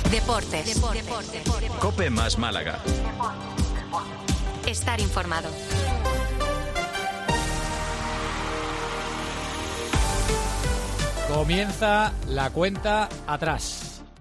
Deportes. COPE más Málaga. Estar informado. Comienza la cuenta atrás.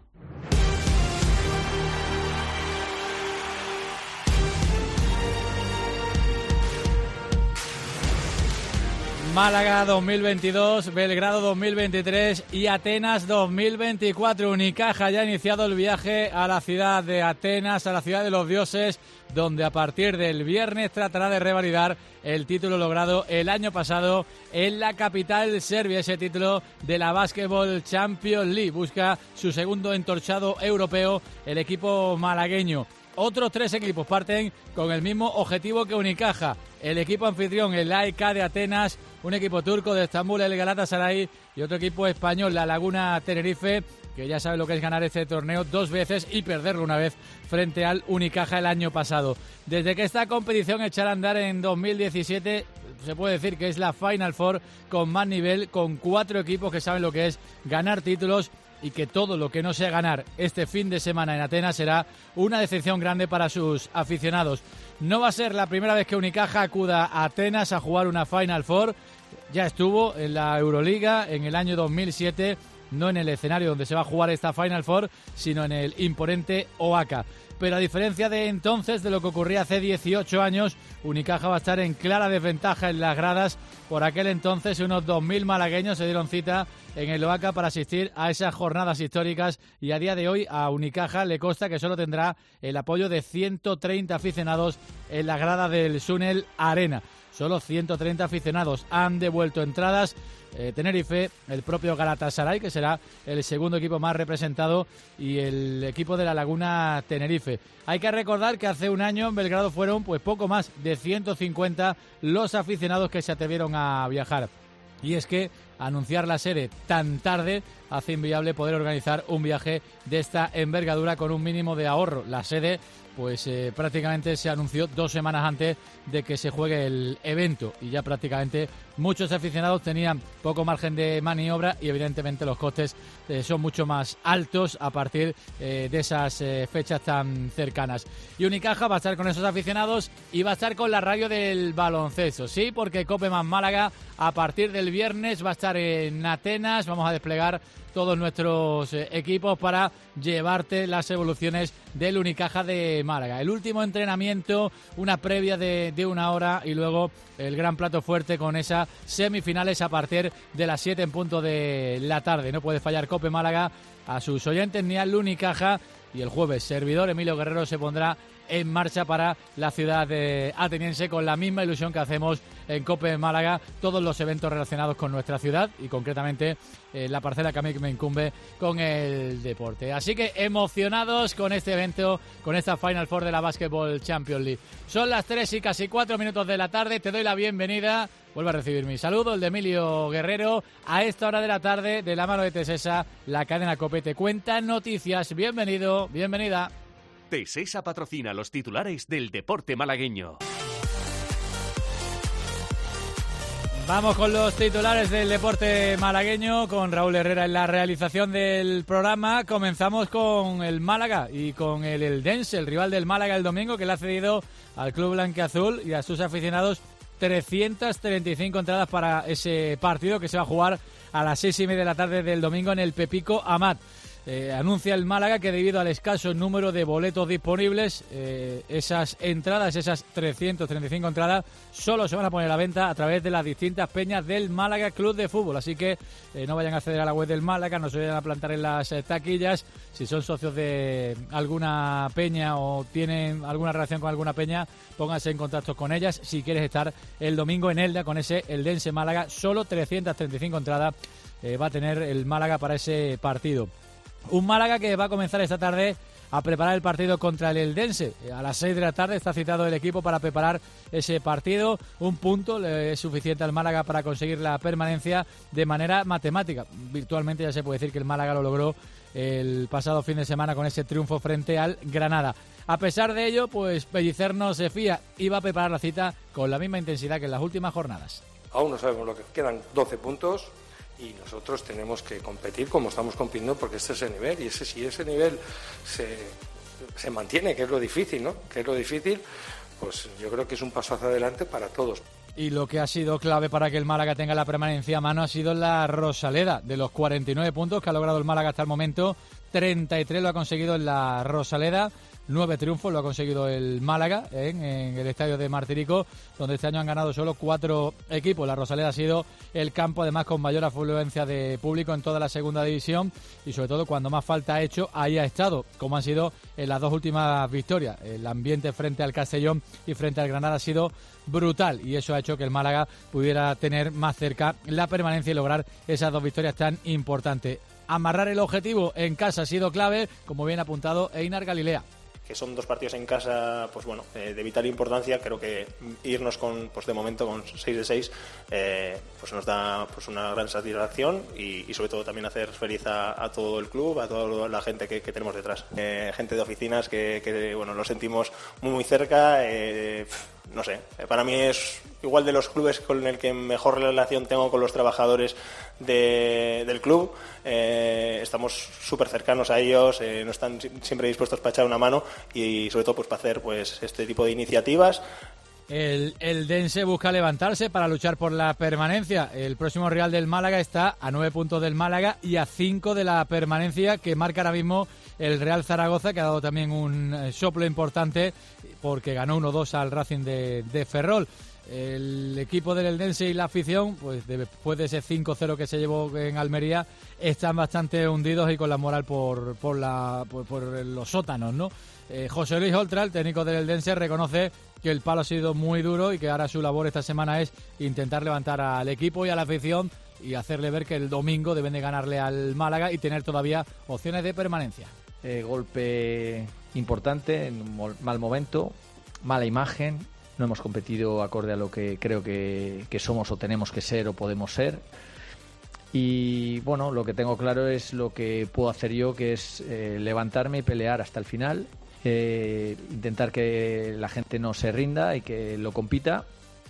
Málaga 2022, Belgrado 2023 y Atenas 2024. Unicaja ya ha iniciado el viaje a la ciudad de Atenas, a la ciudad de los dioses, donde a partir del viernes tratará de revalidar el título logrado el año pasado en la capital serbia, ese título de la Basketball Champions League. Busca su segundo entorchado europeo el equipo malagueño. Otros tres equipos parten con el mismo objetivo que Unicaja. El equipo anfitrión, el AEK de Atenas, un equipo turco de Estambul, el Galatasaray, y otro equipo español, la Laguna Tenerife, que ya sabe lo que es ganar este torneo 2 veces y perderlo una vez frente al Unicaja el año pasado. Desde que esta competición echara a andar en 2017, se puede decir que es la Final Four con más nivel, con 4 equipos que saben lo que es ganar títulos, y que todo lo que no sea ganar este fin de semana en Atenas será una decepción grande para sus aficionados. No va a ser la primera vez que Unicaja acuda a Atenas a jugar una Final Four. Ya estuvo en la Euroliga en el año 2007, no en el escenario donde se va a jugar esta Final Four, sino en el imponente OACA. Pero a diferencia de entonces, de lo que ocurría hace 18 años, Unicaja va a estar en clara desventaja en las gradas. Por aquel entonces, unos 2.000 malagueños se dieron cita en el OACA para asistir a esas jornadas históricas, y a día de hoy a Unicaja le consta que solo tendrá el apoyo de 130 aficionados en la grada del Sunel Arena. Solo 130 aficionados han devuelto entradas. Tenerife, el propio Galatasaray, que será el segundo equipo más representado, y el equipo de la Laguna Tenerife. Hay que recordar que hace un año en Belgrado fueron pues poco más de 150 los aficionados que se atrevieron a viajar. Y es que anunciar la sede tan tarde hace inviable poder organizar un viaje de esta envergadura con un mínimo de ahorro. La sede pues prácticamente se anunció 2 semanas antes de que se juegue el evento, y ya prácticamente muchos aficionados tenían poco margen de maniobra, y evidentemente los costes son mucho más altos a partir de esas fechas tan cercanas. Y Unicaja va a estar con esos aficionados y va a estar con la radio del baloncesto, sí, porque COPE más Málaga a partir del viernes va a estar en Atenas. Vamos a desplegar todos nuestros equipos para llevarte las evoluciones del Unicaja de Málaga. El último entrenamiento, una previa de 1 hora, y luego el gran plato fuerte con esas semifinales a partir de las 7 en punto de la tarde. No puede fallar COPE Málaga a sus oyentes ni al Unicaja, y el jueves servidor Emilio Guerrero se pondrá en marcha para la ciudad ateniense con la misma ilusión que hacemos en COPE Málaga, todos los eventos relacionados con nuestra ciudad y concretamente la parcela que a mí me incumbe con el deporte. Así que emocionados con este evento, con esta Final Four de la Basketball Champions League. Son las 3 y casi 4 minutos de la tarde. Te doy la bienvenida. Vuelvo a recibir mi saludo, el de Emilio Guerrero, a esta hora de la tarde, de la mano de Tesesa, la cadena COPE te cuenta noticias. Bienvenido, bienvenida. Tesesa patrocina los titulares del deporte malagueño. Vamos con los titulares del deporte malagueño, con Raúl Herrera en la realización del programa. Comenzamos con el Málaga y con el Eldense, el rival del Málaga el domingo, que le ha cedido al club blanquiazul y a sus aficionados 335 entradas para ese partido que se va a jugar a las 6:30 de la tarde del domingo en el Pepico Amat. Anuncia el Málaga que debido al escaso número de boletos disponibles, esas entradas, esas 335 entradas, solo se van a poner a la venta a través de las distintas peñas del Málaga Club de Fútbol. Así que no vayan a acceder a la web del Málaga, no se vayan a plantar en las taquillas. Si son socios de alguna peña o tienen alguna relación con alguna peña, pónganse en contacto con ellas. Si quieres estar el domingo en Elda con ese Eldense Málaga, solo 335 entradas va a tener el Málaga para ese partido. Un Málaga que va a comenzar esta tarde a preparar el partido contra el Eldense. A las 6 de la tarde está citado el equipo para preparar ese partido. Un punto es suficiente al Málaga para conseguir la permanencia de manera matemática. Virtualmente ya se puede decir que el Málaga lo logró el pasado fin de semana con ese triunfo frente al Granada. A pesar de ello, pues Pellicer no se fía y va a preparar la cita con la misma intensidad que en las últimas jornadas. Aún no sabemos lo que quedan 12 puntos. y nosotros tenemos que competir como estamos compitiendo, porque este es el nivel, y si ese nivel se mantiene, que es lo difícil, ¿no? Que es lo difícil, pues yo creo que es un paso hacia adelante para todos. Y lo que ha sido clave para que el Málaga tenga la permanencia a mano ha sido la Rosaleda. De los 49 puntos que ha logrado el Málaga hasta el momento, 33 lo ha conseguido en la Rosaleda. 9 triunfos lo ha conseguido el Málaga en el estadio de Martirico, donde este año han ganado solo 4 equipos. La Rosaleda ha sido el campo, además, con mayor afluencia de público en toda la segunda división, y sobre todo cuando más falta ha hecho, ahí ha estado, como han sido en las 2 últimas victorias. El ambiente frente al Castellón y frente al Granada ha sido brutal, y eso ha hecho que el Málaga pudiera tener más cerca la permanencia y lograr esas 2 victorias tan importantes. Amarrar el objetivo en casa ha sido clave, como bien apuntado Einar Galilea. Que son 2 partidos en casa, pues bueno, de vital importancia. Creo que irnos con, pues de momento con 6 de 6, pues nos da pues una gran satisfacción, y sobre todo también hacer feliz a todo el club, a toda la gente que tenemos detrás. Gente de oficinas que bueno, lo sentimos muy cerca. No sé, para mí es igual de los clubes con el que mejor relación tengo con los trabajadores del club. Estamos súper cercanos a ellos, no están siempre dispuestos para echar una mano, y sobre todo pues para hacer pues este tipo de iniciativas. El Dense busca levantarse para luchar por la permanencia. El próximo rival del Málaga está a 9 puntos del Málaga y a 5 de la permanencia, que marca ahora mismo el Real Zaragoza, que ha dado también un soplo importante porque ganó 1-2 al Racing de Ferrol. El equipo del Eldense y la afición, pues después de ese 5-0 que se llevó en Almería, están bastante hundidos y con la moral por los sótanos, ¿no? José Luis Oltra, el técnico del Eldense, reconoce que el palo ha sido muy duro y que ahora su labor esta semana es intentar levantar al equipo y a la afición y hacerle ver que el domingo deben de ganarle al Málaga y tener todavía opciones de permanencia. Golpe importante, en un mal momento, mala imagen. No hemos competido acorde a lo que creo que somos o tenemos que ser o podemos ser. Y bueno, lo que tengo claro es lo que puedo hacer yo, que es levantarme y pelear hasta el final. Intentar que la gente no se rinda y que lo compita.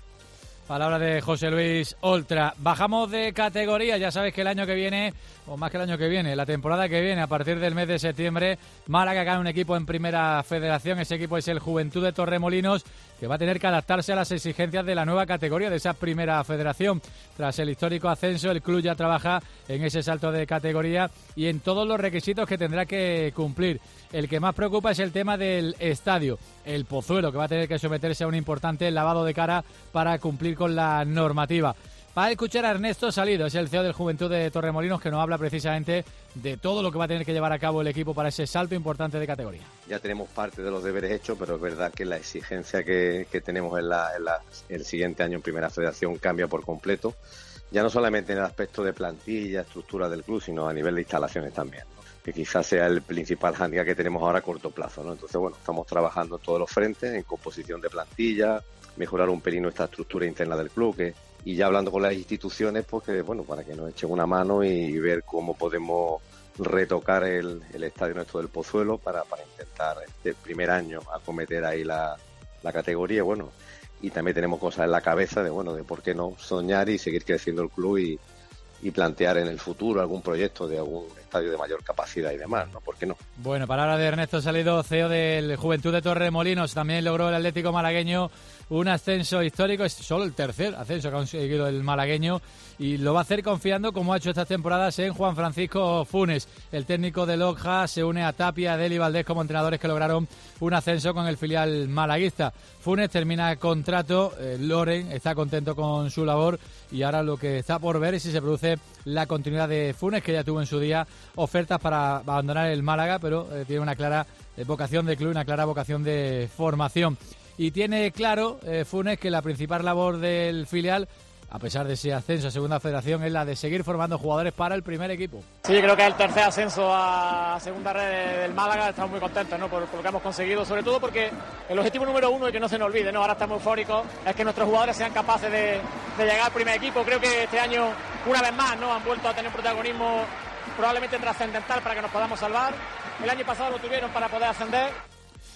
Palabra de José Luis Oltra. Bajamos de categoría. Ya sabes que el año que viene, o más que el año que viene, la temporada que viene, a partir del mes de septiembre, Málaga gana un equipo en Primera Federación. Ese equipo es el Juventud de Torremolinos, que va a tener que adaptarse a las exigencias de la nueva categoría, de esa Primera Federación. Tras el histórico ascenso, el club ya trabaja en ese salto de categoría y en todos los requisitos que tendrá que cumplir. El que más preocupa es el tema del estadio. El Pozuelo, que va a tener que someterse a un importante lavado de cara para cumplir con la normativa. Para escuchar a Ernesto Salido, es el CEO del Juventud de Torremolinos, que nos habla precisamente de todo lo que va a tener que llevar a cabo el equipo para ese salto importante de categoría. Ya tenemos parte de los deberes hechos, pero es verdad que la exigencia que tenemos en el siguiente año en Primera Federación cambia por completo, ya no solamente en el aspecto de plantilla, estructura del club, sino a nivel de instalaciones también, ¿no? Que quizás sea el principal hándicap que tenemos ahora a corto plazo, ¿no? Entonces, bueno, estamos trabajando en todos los frentes, en composición de plantilla, mejorar un pelín nuestra estructura interna del club, y ya hablando con las instituciones, pues que, bueno, para que nos echen una mano y ver cómo podemos retocar el estadio nuestro del Pozuelo para intentar este primer año acometer ahí la categoría, bueno, y también tenemos cosas en la cabeza de por qué no soñar y seguir creciendo el club y plantear en el futuro algún proyecto de algún estadio de mayor capacidad y demás, ¿no? ¿Por qué no? Bueno, palabra de Ernesto Salido, CEO del Juventud de Torremolinos. También logró el Atlético malagueño un ascenso histórico, es solo el tercer ascenso que ha conseguido el malagueño, y lo va a hacer confiando, como ha hecho estas temporadas, en Juan Francisco Funes. El técnico de Loja se une a Tapia, a Deli Valdés como entrenadores que lograron un ascenso con el filial malaguista. Funes termina contrato, Loren está contento con su labor, y ahora lo que está por ver es si se produce la continuidad de Funes, que ya tuvo en su día ofertas para abandonar el Málaga, pero tiene una clara vocación de club, una clara vocación de formación. Y tiene claro Funes que la principal labor del filial, a pesar de ese ascenso a Segunda Federación, es la de seguir formando jugadores para el primer equipo. Sí, creo que es el tercer ascenso a Segunda Red del Málaga. Estamos muy contentos, ¿no?, por lo que hemos conseguido, sobre todo porque el objetivo número uno, y que no se nos olvide, ¿no?, ahora estamos eufóricos, es que nuestros jugadores sean capaces de llegar al primer equipo. Creo que este año, una vez más, ¿no?, han vuelto a tener protagonismo probablemente trascendental para que nos podamos salvar. El año pasado lo tuvieron para poder ascender.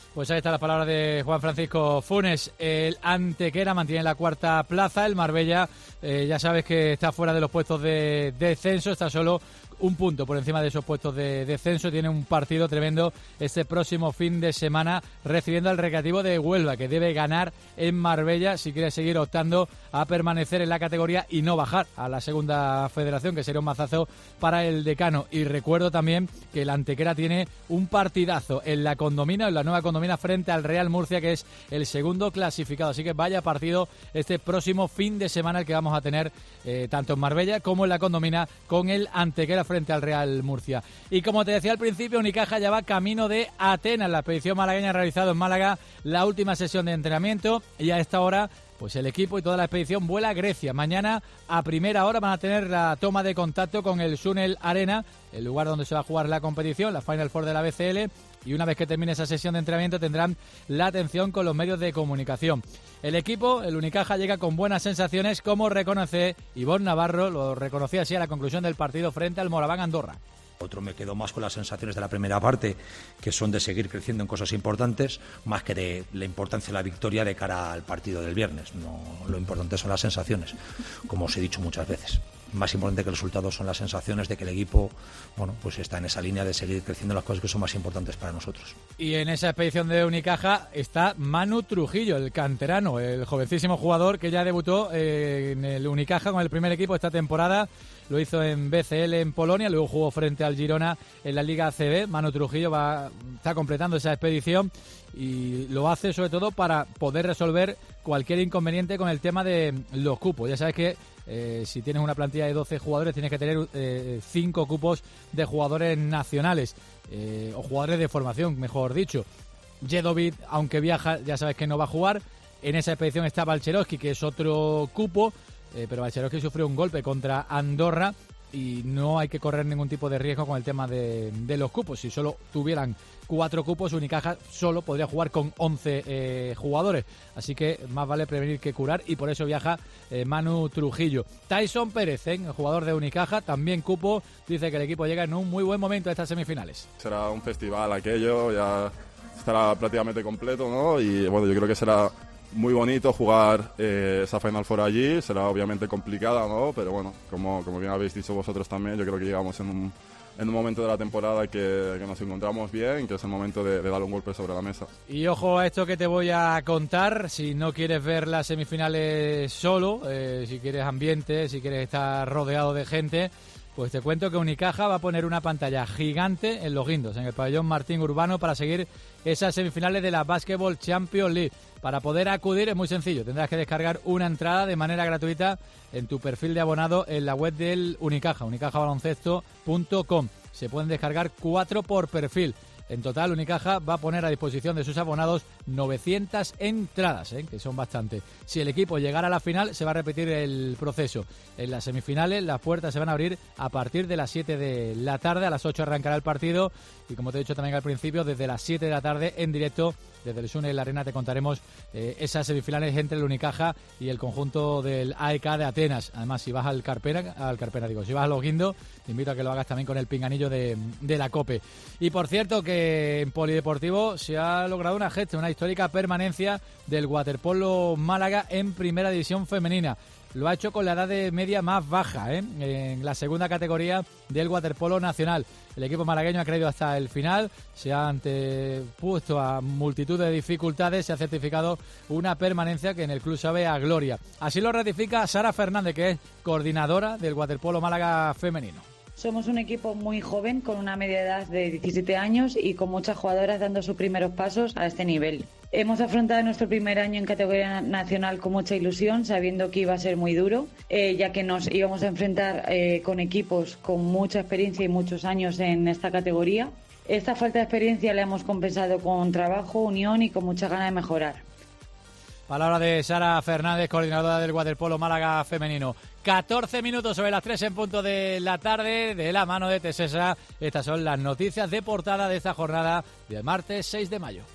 Pues ahí está la palabra de Juan Francisco Funes. El Antequera mantiene la cuarta plaza. El Marbella, ya sabes que está fuera de los puestos de descenso, está solo un punto por encima de esos puestos de descenso. Tiene un partido tremendo este próximo fin de semana recibiendo al Recreativo de Huelva, que debe ganar en Marbella si quiere seguir optando a permanecer en la categoría y no bajar a la segunda federación, que sería un mazazo para el decano. Y recuerdo también que el Antequera tiene un partidazo en la Condomina, en la nueva Condomina, frente al Real Murcia, que es el segundo clasificado. Así que vaya partido este próximo fin de semana el que vamos a tener tanto en Marbella como en la Condomina con el Antequera frente al Real Murcia. Y como te decía al principio, Unicaja ya va camino de Atenas. La expedición malagueña ha realizado en Málaga la última sesión de entrenamiento y a esta hora pues el equipo y toda la expedición vuela a Grecia. Mañana a primera hora van a tener la toma de contacto con el Sunel Arena, el lugar donde se va a jugar la competición, la Final Four de la BCL, y una vez que termine esa sesión de entrenamiento tendrán la atención con los medios de comunicación. El equipo, el Unicaja, llega con buenas sensaciones, como reconoce Ivonne Navarro, lo reconocía así a la conclusión del partido frente al Moraván Andorra. Otro me quedo más con las sensaciones de la primera parte, que son de seguir creciendo en cosas importantes, más que de la importancia de la victoria de cara al partido del viernes. No, lo importante son las sensaciones, como os he dicho muchas veces. Más importante que el resultado son las sensaciones de que el equipo, bueno, pues está en esa línea de seguir creciendo las cosas que son más importantes para nosotros. Y en esa expedición de Unicaja está Manu Trujillo, el canterano, el jovencísimo jugador que ya debutó en el Unicaja con el primer equipo esta temporada. Lo hizo en BCL en Polonia, luego jugó frente al Girona en la Liga ACB. Manu Trujillo está completando esa expedición y lo hace sobre todo para poder resolver cualquier inconveniente con el tema de los cupos. Ya sabes que si tienes una plantilla de 12 jugadores tienes que tener 5 cupos de jugadores nacionales o jugadores de formación, mejor dicho. Jedovic, aunque viaja, ya sabes que no va a jugar. En esa expedición está Balcherovski, que es otro cupo, pero Balcherovski sufrió un golpe contra Andorra y no hay que correr ningún tipo de riesgo con el tema de los cupos. Si solo tuvieran 4 cupos, Unicaja solo podría jugar con 11 jugadores. Así que más vale prevenir que curar y por eso viaja Manu Trujillo. Tyson Pérez, el jugador de Unicaja, también cupo, dice que el equipo llega en un muy buen momento a estas semifinales. Será un festival aquello, ya estará prácticamente completo, ¿no? Y bueno, yo creo que será muy bonito jugar esa Final Four allí. Será obviamente complicada, ¿no? Pero bueno, como bien habéis dicho vosotros también, yo creo que llegamos en un momento de la temporada que nos encontramos bien, que es el momento de darle un golpe sobre la mesa. Y ojo a esto que te voy a contar, si no quieres ver las semifinales solo, si quieres ambiente, si quieres estar rodeado de gente, pues te cuento que Unicaja va a poner una pantalla gigante en Los Guindos, en el pabellón Martín Urbano, para seguir esas semifinales de la Basketball Champions League. Para poder acudir es muy sencillo, tendrás que descargar una entrada de manera gratuita en tu perfil de abonado en la web del Unicaja, unicajabaloncesto.com. Se pueden descargar 4 por perfil. En total, Unicaja va a poner a disposición de sus abonados 900 entradas, que son bastante. Si el equipo llegara a la final, se va a repetir el proceso. En las semifinales, las puertas se van a abrir a partir de las 7 de la tarde. A las 8 arrancará el partido. Y como te he dicho también al principio, desde las 7 de la tarde, en directo, desde el Sunel Arena, te contaremos esas semifinales entre el Unicaja y el conjunto del AEK de Atenas. Además, si vas si vas a Los Guindos, te invito a que lo hagas también con el pinganillo de la COPE. Y por cierto, que en Polideportivo se ha logrado una gesta, una histórica permanencia del waterpolo Málaga en primera división femenina. Lo ha hecho con la edad de media más baja, en la segunda categoría del waterpolo nacional. El equipo malagueño ha creído hasta el final, se ha antepuesto a multitud de dificultades, se ha certificado una permanencia que en el club sabe a gloria. Así lo ratifica Sara Fernández, que es coordinadora del waterpolo Málaga femenino. Somos un equipo muy joven, con una media edad de 17 años y con muchas jugadoras dando sus primeros pasos a este nivel. Hemos afrontado nuestro primer año en categoría nacional con mucha ilusión, sabiendo que iba a ser muy duro, ya que nos íbamos a enfrentar con equipos con mucha experiencia y muchos años en esta categoría. Esta falta de experiencia la hemos compensado con trabajo, unión y con mucha ganas de mejorar. Palabra de Sara Fernández, coordinadora del waterpolo Málaga femenino. 14 minutos sobre las 3 en punto de la tarde, de la mano de Tesesa. Estas son las noticias de portada de esta jornada del martes 6 de mayo.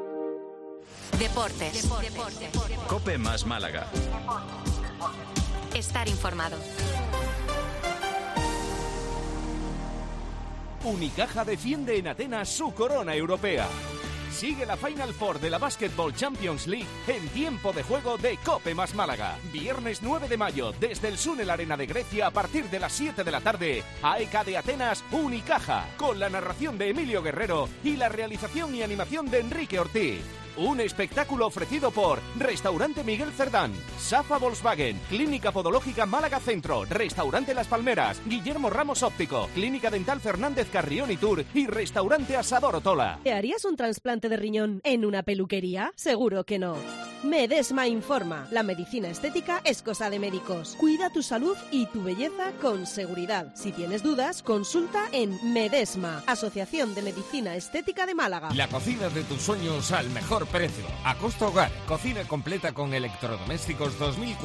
Deportes. COPE más Málaga. Estar informado. Unicaja defiende en Atenas su corona europea. Sigue la Final Four de la Basketball Champions League en tiempo de juego de Cope más Málaga. Viernes 9 de mayo, desde el Sunel Arena de Grecia, a partir de las 7 de la tarde, AEK de Atenas, Unicaja, con la narración de Emilio Guerrero y la realización y animación de Enrique Ortiz. Un espectáculo ofrecido por Restaurante Miguel Cerdán, Safa Volkswagen, Clínica Podológica Málaga Centro, Restaurante Las Palmeras, Guillermo Ramos Óptico, Clínica Dental Fernández Carrión y Tour y Restaurante Asador Otola. ¿Te harías un trasplante de riñón en una peluquería? Seguro que no. Medesma informa. La medicina estética es cosa de médicos. Cuida tu salud y tu belleza con seguridad. Si tienes dudas, consulta en Medesma, Asociación de Medicina Estética de Málaga. La cocina de tus sueños al mejor precio. A Costa Hogar. Cocina completa con electrodomésticos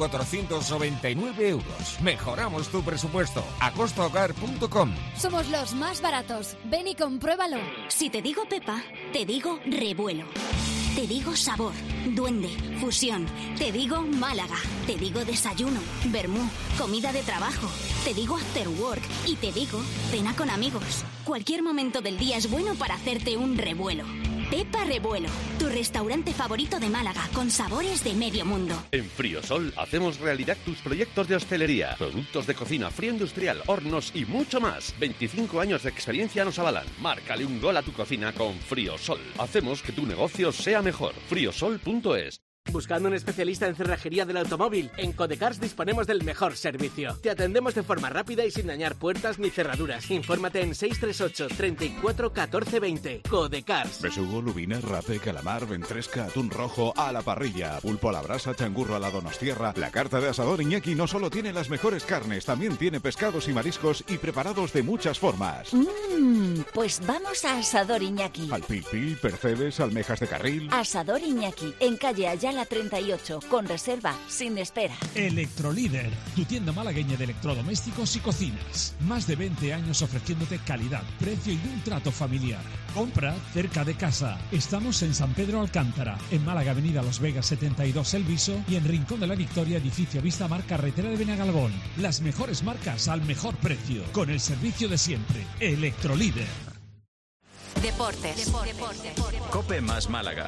2.499 euros. Mejoramos tu presupuesto. acostahogar.com. Somos los más baratos. Ven y compruébalo. Si te digo Pepa, te digo revuelo. Te digo sabor, duende, fusión. Te digo Málaga. Te digo desayuno, vermú, comida de trabajo. Te digo after work y te digo cena con amigos. Cualquier momento del día es bueno para hacerte un revuelo. Pepa Revuelo, tu restaurante favorito de Málaga, con sabores de medio mundo. En Friosol hacemos realidad tus proyectos de hostelería, productos de cocina, frío industrial, hornos y mucho más. 25 años de experiencia nos avalan. Márcale un gol a tu cocina con Friosol. Hacemos que tu negocio sea mejor. Friosol.es. ¿Buscando un especialista en cerrajería del automóvil? En Codecars disponemos del mejor servicio. Te atendemos de forma rápida y sin dañar puertas ni cerraduras. Infórmate en 638 34 14 20. Codecars. Besugo, lubina, rape, calamar, ventresca, atún rojo a la parrilla, pulpo a la brasa, changurro a la donostierra. La carta de asador Iñaki no solo tiene las mejores carnes, también tiene pescados y mariscos y preparados de muchas formas. Pues vamos a Asador Iñaki. Al pil pil, percebes, almejas de carril. Asador Iñaki, en calle Ayala 38, con reserva, sin espera. Electrolíder, tu tienda malagueña de electrodomésticos y cocinas. Más de 20 años ofreciéndote calidad, precio y un trato familiar. Compra cerca de casa. Estamos en San Pedro Alcántara, en Málaga, Avenida Los Vegas 72 El Viso, y en Rincón de la Victoria, edificio Vista Mar, carretera de Benagalbón. Las mejores marcas al mejor precio, con el servicio de siempre. Electrolíder. Deportes. Cope más Málaga.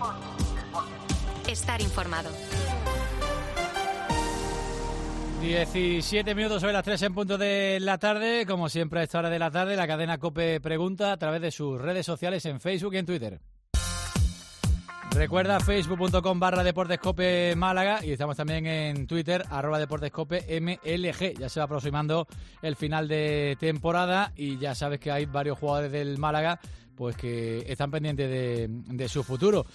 Estar informado. 17 minutos sobre las 3 en punto de la tarde. Como siempre a esta hora de la tarde, la cadena COPE pregunta a través de sus redes sociales en Facebook y en Twitter. Recuerda facebook.com/deportescope Málaga, y estamos también en Twitter @deportescope MLG. Ya se va aproximando el final de temporada y ya sabes que hay varios jugadores del Málaga pues que están pendientes de su futuro,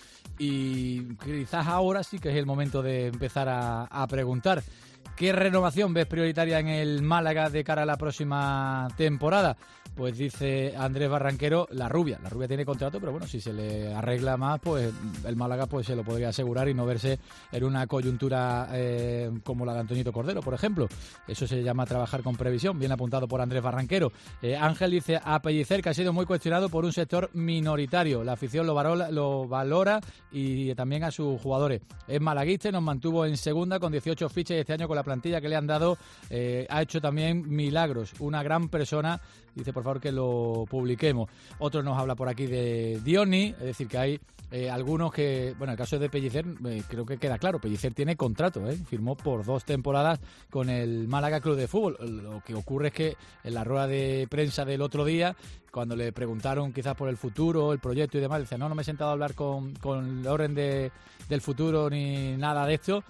y quizás ahora sí que es el momento de empezar a preguntar ¿qué renovación ves prioritaria en el Málaga de cara a la próxima temporada? Pues dice Andrés Barranquero, la rubia tiene contrato, pero bueno, si se le arregla más, pues el Málaga pues se lo podría asegurar y no verse en una coyuntura como la de Antoñito Cordero, por ejemplo. Eso se llama trabajar con previsión, bien apuntado por Andrés Barranquero. Ángel dice, a Pellicer, que ha sido muy cuestionado por un sector minoritario. La afición lo valora y también a sus jugadores. Es malaguista, nos mantuvo en segunda con 18 fichas y este año con la plantilla que le han dado ha hecho también milagros. Una gran persona. Dice, por favor, que lo publiquemos. Otro nos habla por aquí de Diony, es decir, que hay algunos que... Bueno, el caso de Pellicer creo que queda claro. Pellicer tiene contrato, firmó por 2 temporadas con el Málaga Club de Fútbol. Lo que ocurre es que en la rueda de prensa del otro día, cuando le preguntaron quizás por el futuro, el proyecto y demás, dice, no me he sentado a hablar con Loren del futuro ni nada de esto.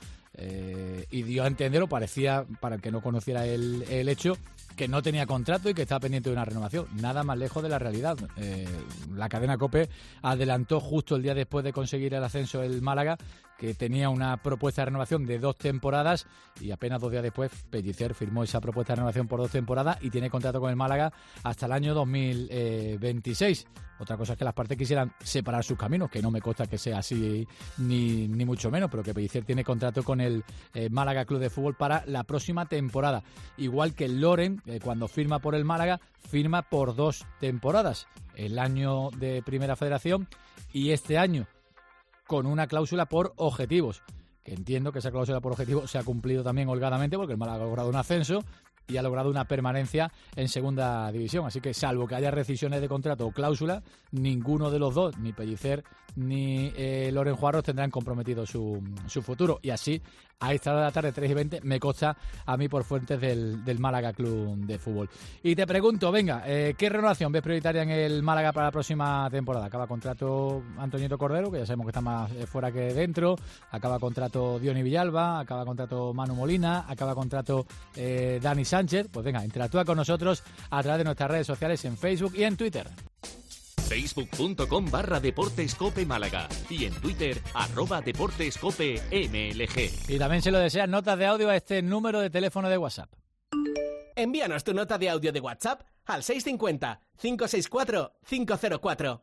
Y dio a entender, o parecía, para el que no conociera el hecho, que no tenía contrato y que estaba pendiente de una renovación. Nada más lejos de la realidad. La cadena COPE adelantó justo el día después de conseguir el ascenso el Málaga que tenía una propuesta de renovación de 2 temporadas y apenas 2 días después Pellicer firmó esa propuesta de renovación por 2 temporadas y tiene contrato con el Málaga hasta el año 2026. Otra cosa es que las partes quisieran separar sus caminos, que no me consta que sea así ni mucho menos, pero que Pellicer tiene contrato con el Málaga Club de Fútbol para la próxima temporada. Igual que Loren, cuando firma por el Málaga, firma por 2 temporadas. El año de Primera Federación y este año con una cláusula por objetivos, que entiendo que esa cláusula por objetivo se ha cumplido también holgadamente, porque el Málaga ha logrado un ascenso y ha logrado una permanencia en segunda división. Así que, salvo que haya rescisiones de contrato o cláusula, ninguno de los dos, ni Pellicer ni Loren Juarros, tendrán comprometido su futuro. Y así, a esta hora de la tarde, 3:20, me consta a mí por fuentes del Málaga Club de Fútbol. Y te pregunto, venga, ¿qué renovación ves prioritaria en el Málaga para la próxima temporada? Acaba contrato Antoñito Cordero, que ya sabemos que está más fuera que dentro. Acaba contrato Diony Villalba. Acaba contrato Manu Molina. Acaba contrato Dani Sánchez. Pues venga, interactúa con nosotros a través de nuestras redes sociales en Facebook y en Twitter. Facebook.com/Deportes Cope Málaga y en Twitter @DeportesCopeMLG. Y también se lo desean notas de audio a este número de teléfono de WhatsApp. Envíanos tu nota de audio de WhatsApp al 650-564-504.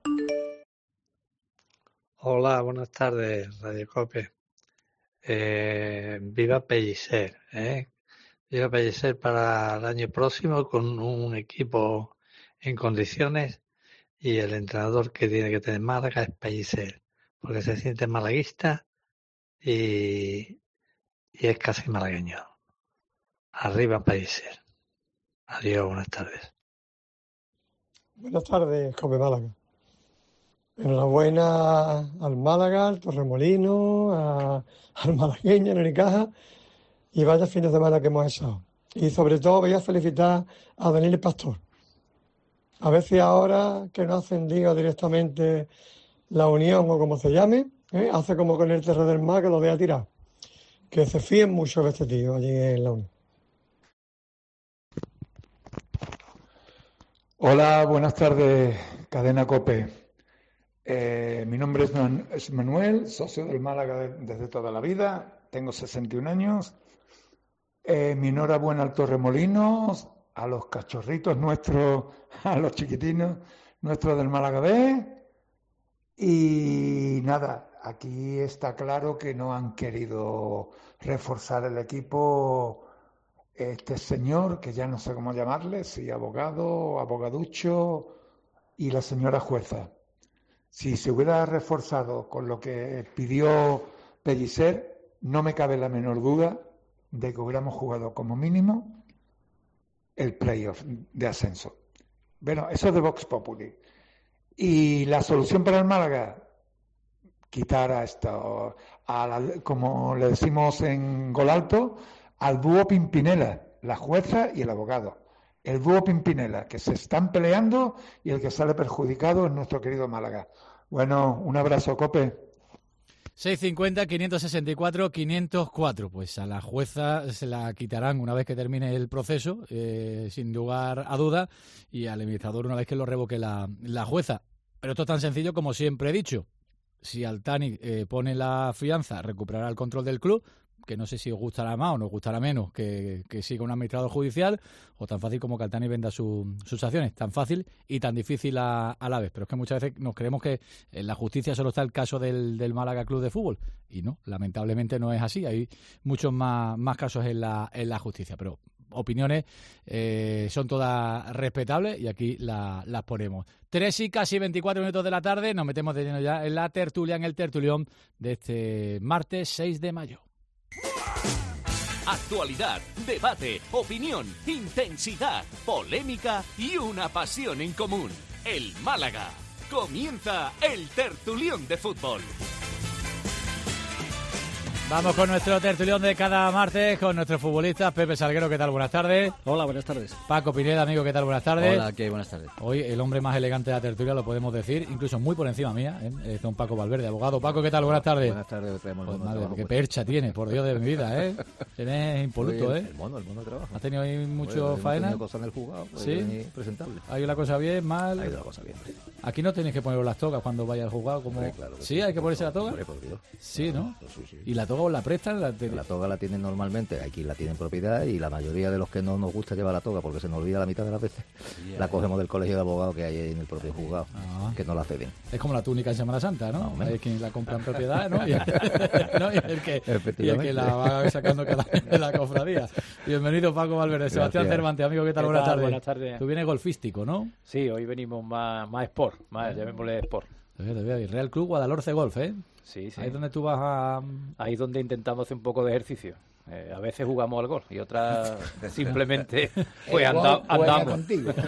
Hola, buenas tardes, Radio Cope. Viva Pellicer, Viva Pellicer para el año próximo con un equipo en condiciones, y el entrenador que tiene que tener Málaga es Pellicer, porque se siente malaguista y es casi malagueño. Arriba Pellicer. Adiós, buenas tardes. Buenas tardes, Cope Málaga. Enhorabuena al Málaga, al Torremolino, al malagueño, al Unicaja, y vaya fin de semana que hemos echado. Y sobre todo voy a felicitar a Daniel Pastor. A ver si ahora que no ha ascendido directamente la Unión o como se llame, hace como con el Terre del Mar, que lo vea tirar. Que se fíen mucho de este tío allí en la Unión. Hola, buenas tardes, Cadena Cope. Mi nombre es Manuel, socio del Málaga desde toda la vida, tengo 61 años. Mi enhorabuena al Torremolinos, a los cachorritos nuestros, a los chiquitinos nuestros del Málaga B. Y nada, aquí está claro que no han querido reforzar el equipo este señor, que ya no sé cómo llamarle, si abogado, abogaducho, y la señora jueza. Si se hubiera reforzado con lo que pidió Pellicer, no me cabe la menor duda de que hubiéramos jugado como mínimo el playoff de ascenso. Bueno, eso es de Vox Populi. Y la solución para el Málaga, quitar a esto, como le decimos en Gol Alto, al búho Pimpinela, la jueza y el abogado. El búho Pimpinela, que se están peleando, y el que sale perjudicado es nuestro querido Málaga. Bueno, un abrazo, Cope. 650-564-504. Pues a la jueza se la quitarán una vez que termine el proceso, sin lugar a duda, y al administrador una vez que lo revoque la jueza. Pero esto es tan sencillo como siempre he dicho. Si Altani pone la fianza, recuperará el control del club, que no sé si os gustará más o nos gustará menos que siga un administrador judicial, o tan fácil como que Altani venda sus acciones. Tan fácil y tan difícil a la vez. Pero es que muchas veces nos creemos que en la justicia solo está el caso del Málaga Club de Fútbol. Y no, lamentablemente no es así. Hay muchos más casos en la justicia. Pero opiniones son todas respetables y aquí las ponemos. 3 y casi 24 minutos de la tarde. Nos metemos de lleno ya en la tertulia, en el tertulión de este martes 6 de mayo. Actualidad, debate, opinión, intensidad, polémica y una pasión en común. El Málaga. Comienza el tertulión de fútbol. Vamos con nuestro tertulión de cada martes, con nuestros futbolistas. Pepe Salguero, ¿qué tal? Buenas tardes. Hola, buenas tardes. Paco Pineda, amigo, ¿qué tal? Buenas tardes. Hola, ¿qué? Buenas tardes. Hoy el hombre más elegante de la tertulia, lo podemos decir, incluso muy por encima mía, don Paco Valverde, abogado. Paco, ¿qué tal? Buenas tardes. Buenas tardes. Pues madre, qué percha tiene, por Dios de mi vida, Tienes impoluto, El mono de trabajo. ¿Has tenido ahí mucho faena? He cosas en el juzgado, ¿sí? Presentable. ¿Ha ido la cosa bien, mal? Ha ido la cosa bien. Aquí no tenéis que poner las togas cuando vaya al juzgado, como... Claro, ¿sí? ¿Hay que ponerse la toga? Hombre, por Dios. Sí, ¿no? Sí. ¿Y la toga os la prestan? La toga la tienen normalmente, aquí la tienen propiedad, y la mayoría de los que no nos gusta llevar la toga, porque se nos olvida la mitad de las veces, la cogemos del colegio de abogados que hay en el propio juzgado, que no la ceden. Es como la túnica en Semana Santa, ¿no? Hay quien la compra en propiedad, ¿no? Y el que la va sacando cada vez de la cofradía. Bienvenido, Paco Valverde. Sebastián Cervantes, amigo, ¿qué tal? Buenas tardes. Buenas tardes. Tú vienes golfístico, ¿no? Sí, hoy venimos más sport, llamémosle sport. Real Club Guadalhorce Golf, ¿eh? Sí. Ahí es donde tú vas a... Ahí es donde intentamos hacer un poco de ejercicio. A veces jugamos al gol y otras simplemente pues andamos.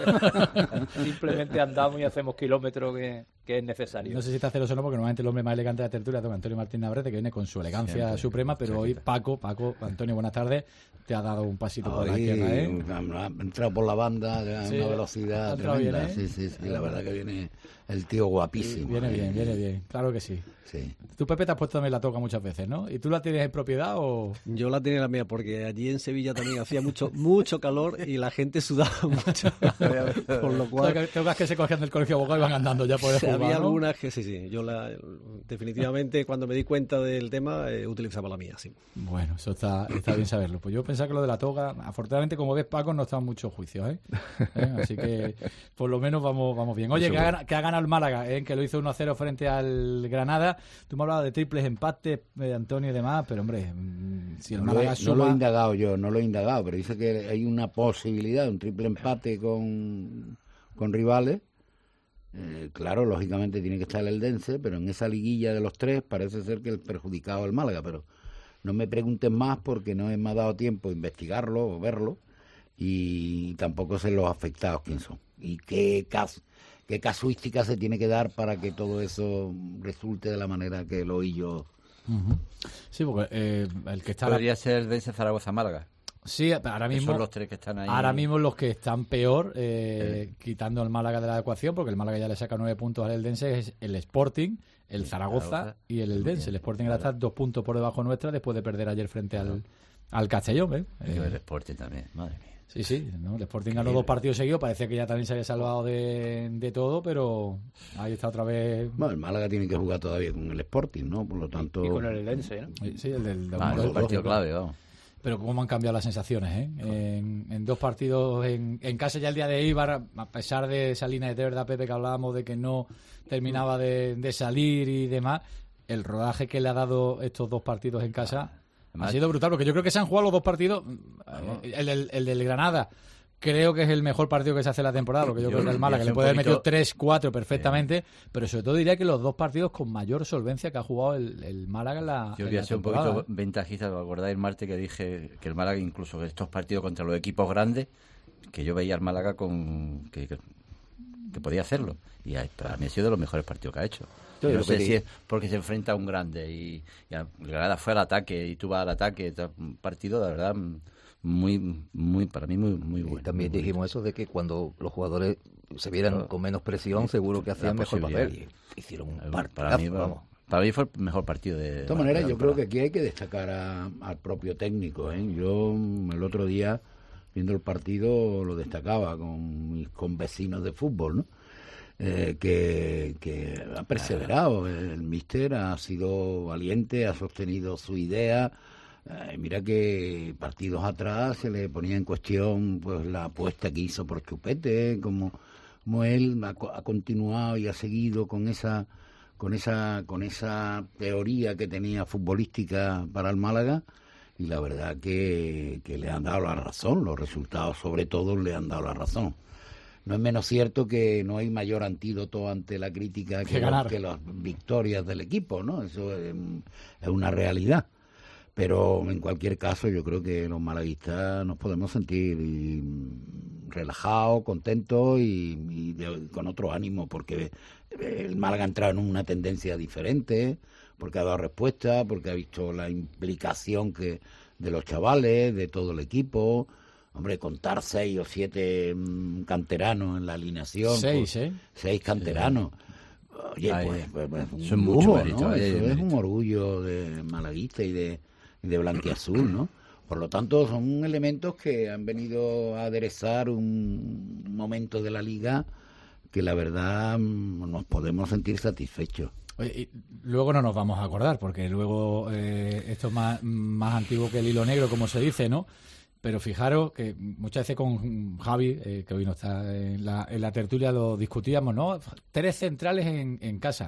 Simplemente andamos y hacemos kilómetros que es necesario. No sé si está celoso o no, porque normalmente el hombre más elegante de la tertulia es don Antonio Martín Navarrete, que viene con su elegancia suprema, pero hoy Paco, Antonio, buenas tardes, te ha dado un pasito por la izquierda, ¿eh? Ha entrado por la banda a una velocidad tremenda. Bien, sí, la verdad que viene el tío guapísimo. Viene bien, claro que sí. Tú, Pepe, te has puesto también la toca muchas veces, ¿no? ¿Y tú la tienes en propiedad o...? Yo la tenía la mía, porque allí en Sevilla también hacía mucho calor y la gente sudaba mucho. Por lo cual... Tengo que se cogían del colegio abogado y van andando ya por el jugar, había ¿no? algunas que sí. Yo definitivamente cuando me di cuenta del tema utilizaba la mía, sí. Bueno, eso está bien saberlo. Pues yo pensaba que lo de la toga, afortunadamente, como ves, Paco, no están muchos juicios, ¿eh? Así que por lo menos vamos bien. Oye, que ha ganado el Málaga, que lo hizo 1-0 frente al Granada. Tú me hablabas de triples empates, Antonio y demás, pero hombre, si el Málaga no lo he indagado yo, pero dice que hay una posibilidad de un triple empate con rivales. Claro, lógicamente tiene que estar el Eldense, pero en esa liguilla de los tres parece ser que el perjudicado es el Málaga, pero no me pregunten más porque no me ha dado tiempo investigarlo o verlo, y tampoco sé los afectados quién son y qué casuística se tiene que dar para que todo eso resulte de la manera que lo oí yo. Sí, porque el que está... Podría ser Dense, Zaragoza, Málaga. Sí, ahora mismo son los tres que están ahí. Ahora mismo los que están peor, quitando al Málaga de la ecuación, porque el Málaga ya le saca 9 puntos al Eldense, es el Sporting, el Zaragoza y el Eldense. El Sporting ahora está 2 puntos por debajo nuestra después de perder ayer frente al Castellón, ¿eh? El Sporting también, madre mía. Sí, ¿no? El Sporting ganó 2 partidos seguidos, parecía que ya también se había salvado de todo, pero ahí está otra vez. Bueno, el Málaga tiene que jugar todavía con el Sporting, ¿no? Por lo tanto... Y con el Eldense, ¿no? Sí, el partido clave, vamos. Pero cómo han cambiado las sensaciones, ¿eh? En 2 partidos en casa, ya el día de Eibar, a pesar de esa línea de verdad, Pepe, que hablábamos de que no terminaba de salir y demás, el rodaje que le ha dado estos 2 partidos en casa ha sido brutal, porque yo creo que se han jugado los 2 partidos. El del Granada creo que es el mejor partido que se hace en la temporada, porque yo creo que el Málaga le puede haber metido 3-4 perfectamente, pero sobre todo diría que los 2 partidos con mayor solvencia que ha jugado el Málaga en la temporada. Yo voy a ser un poquito ventajista, ¿os acordáis el martes que dije que el Málaga, incluso estos partidos contra los equipos grandes, que yo veía al Málaga que podía hacerlo, y para mí ha sido de los mejores partidos que ha hecho. Yo no sé si es porque se enfrenta a un grande y el Granada fue al ataque y tú vas al ataque, un partido de verdad para mí muy bueno. Y también dijimos eso de que cuando los jugadores se vieran con menos presión, seguro que hacían mejor papel. Y hicieron un partidazo, para mí fue el mejor partido de todas maneras, yo creo que aquí hay que destacar al propio técnico, ¿eh? Yo el otro día, viendo el partido, lo destacaba con mis convecinos de fútbol, ¿no? Que ha perseverado. El míster ha sido valiente, ha sostenido su idea. Mira que partidos atrás se le ponía en cuestión pues la apuesta que hizo por Chupete, como él ha continuado y ha seguido con esa teoría que tenía futbolística para el Málaga, y la verdad que le han dado la razón. Los resultados sobre todo le han dado la razón. No es menos cierto que no hay mayor antídoto ante la crítica que las victorias del equipo, ¿no? Eso es una realidad. Pero en cualquier caso yo creo que los malaguistas nos podemos sentir relajados, contentos y con otro ánimo, porque el Málaga ha entrado en una tendencia diferente, porque ha dado respuesta, porque ha visto la implicación de los chavales, de todo el equipo. Hombre, contar 6 o 7 canteranos en la alineación. 6 canteranos. Oye, pues son mucho mérito, ¿no? Eso es un orgullo de malaguista y de blanquiazul, ¿no? Por lo tanto, son elementos que han venido a aderezar un momento de la Liga que la verdad nos podemos sentir satisfechos. Oye, y luego no nos vamos a acordar, porque luego esto es más antiguo que el hilo negro, como se dice, ¿no? Pero fijaros que muchas veces con Javi, que hoy no está en la tertulia, lo discutíamos, ¿no? 3 centrales en casa.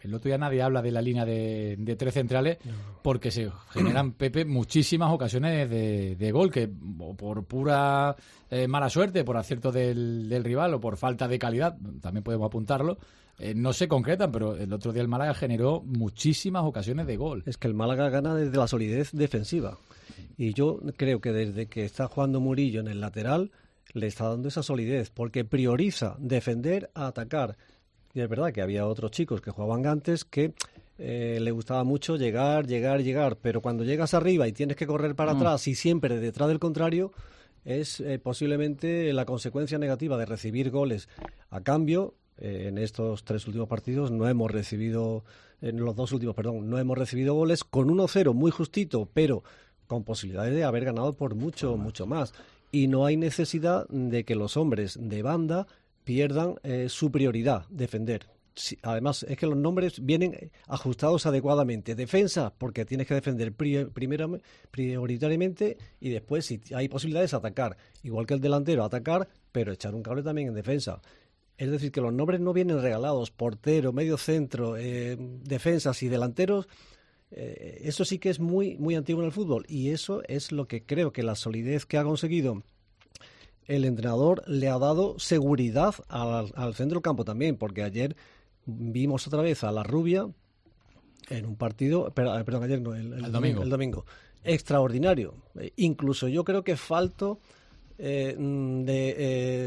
el otro día nadie habla de la línea de 3 centrales porque se generan, Pepe, muchísimas ocasiones de gol, que o por pura mala suerte, por acierto del rival o por falta de calidad, también podemos apuntarlo, no se concretan, pero el otro día el Málaga generó muchísimas ocasiones de gol. Es que el Málaga gana desde la solidez defensiva. Y yo creo que desde que está jugando Murillo en el lateral, le está dando esa solidez, porque prioriza defender a atacar. Y es verdad que había otros chicos que jugaban antes que le gustaba mucho llegar, pero cuando llegas arriba y tienes que correr para atrás y siempre detrás del contrario, es posiblemente la consecuencia negativa de recibir goles. A cambio, en estos 3 últimos partidos no hemos recibido, en los 2 últimos, no hemos recibido goles, con 1-0 muy justito, pero con posibilidades de haber ganado por mucho más. Y no hay necesidad de que los hombres de banda pierdan su prioridad, defender. Sí, además, es que los nombres vienen ajustados adecuadamente. Defensa, porque tienes que defender prioritariamente, y después, si hay posibilidades, atacar. Igual que el delantero, atacar, pero echar un cable también en defensa. Es decir, que los nombres no vienen regalados. Portero, medio centro, defensas y delanteros. Eso sí que es muy, muy antiguo en el fútbol, y eso es lo que creo que la solidez que ha conseguido el entrenador le ha dado seguridad al centro del campo también, porque ayer vimos otra vez a la Rubia en un partido, perdón, ayer no, el domingo, extraordinario. Incluso yo creo que faltó de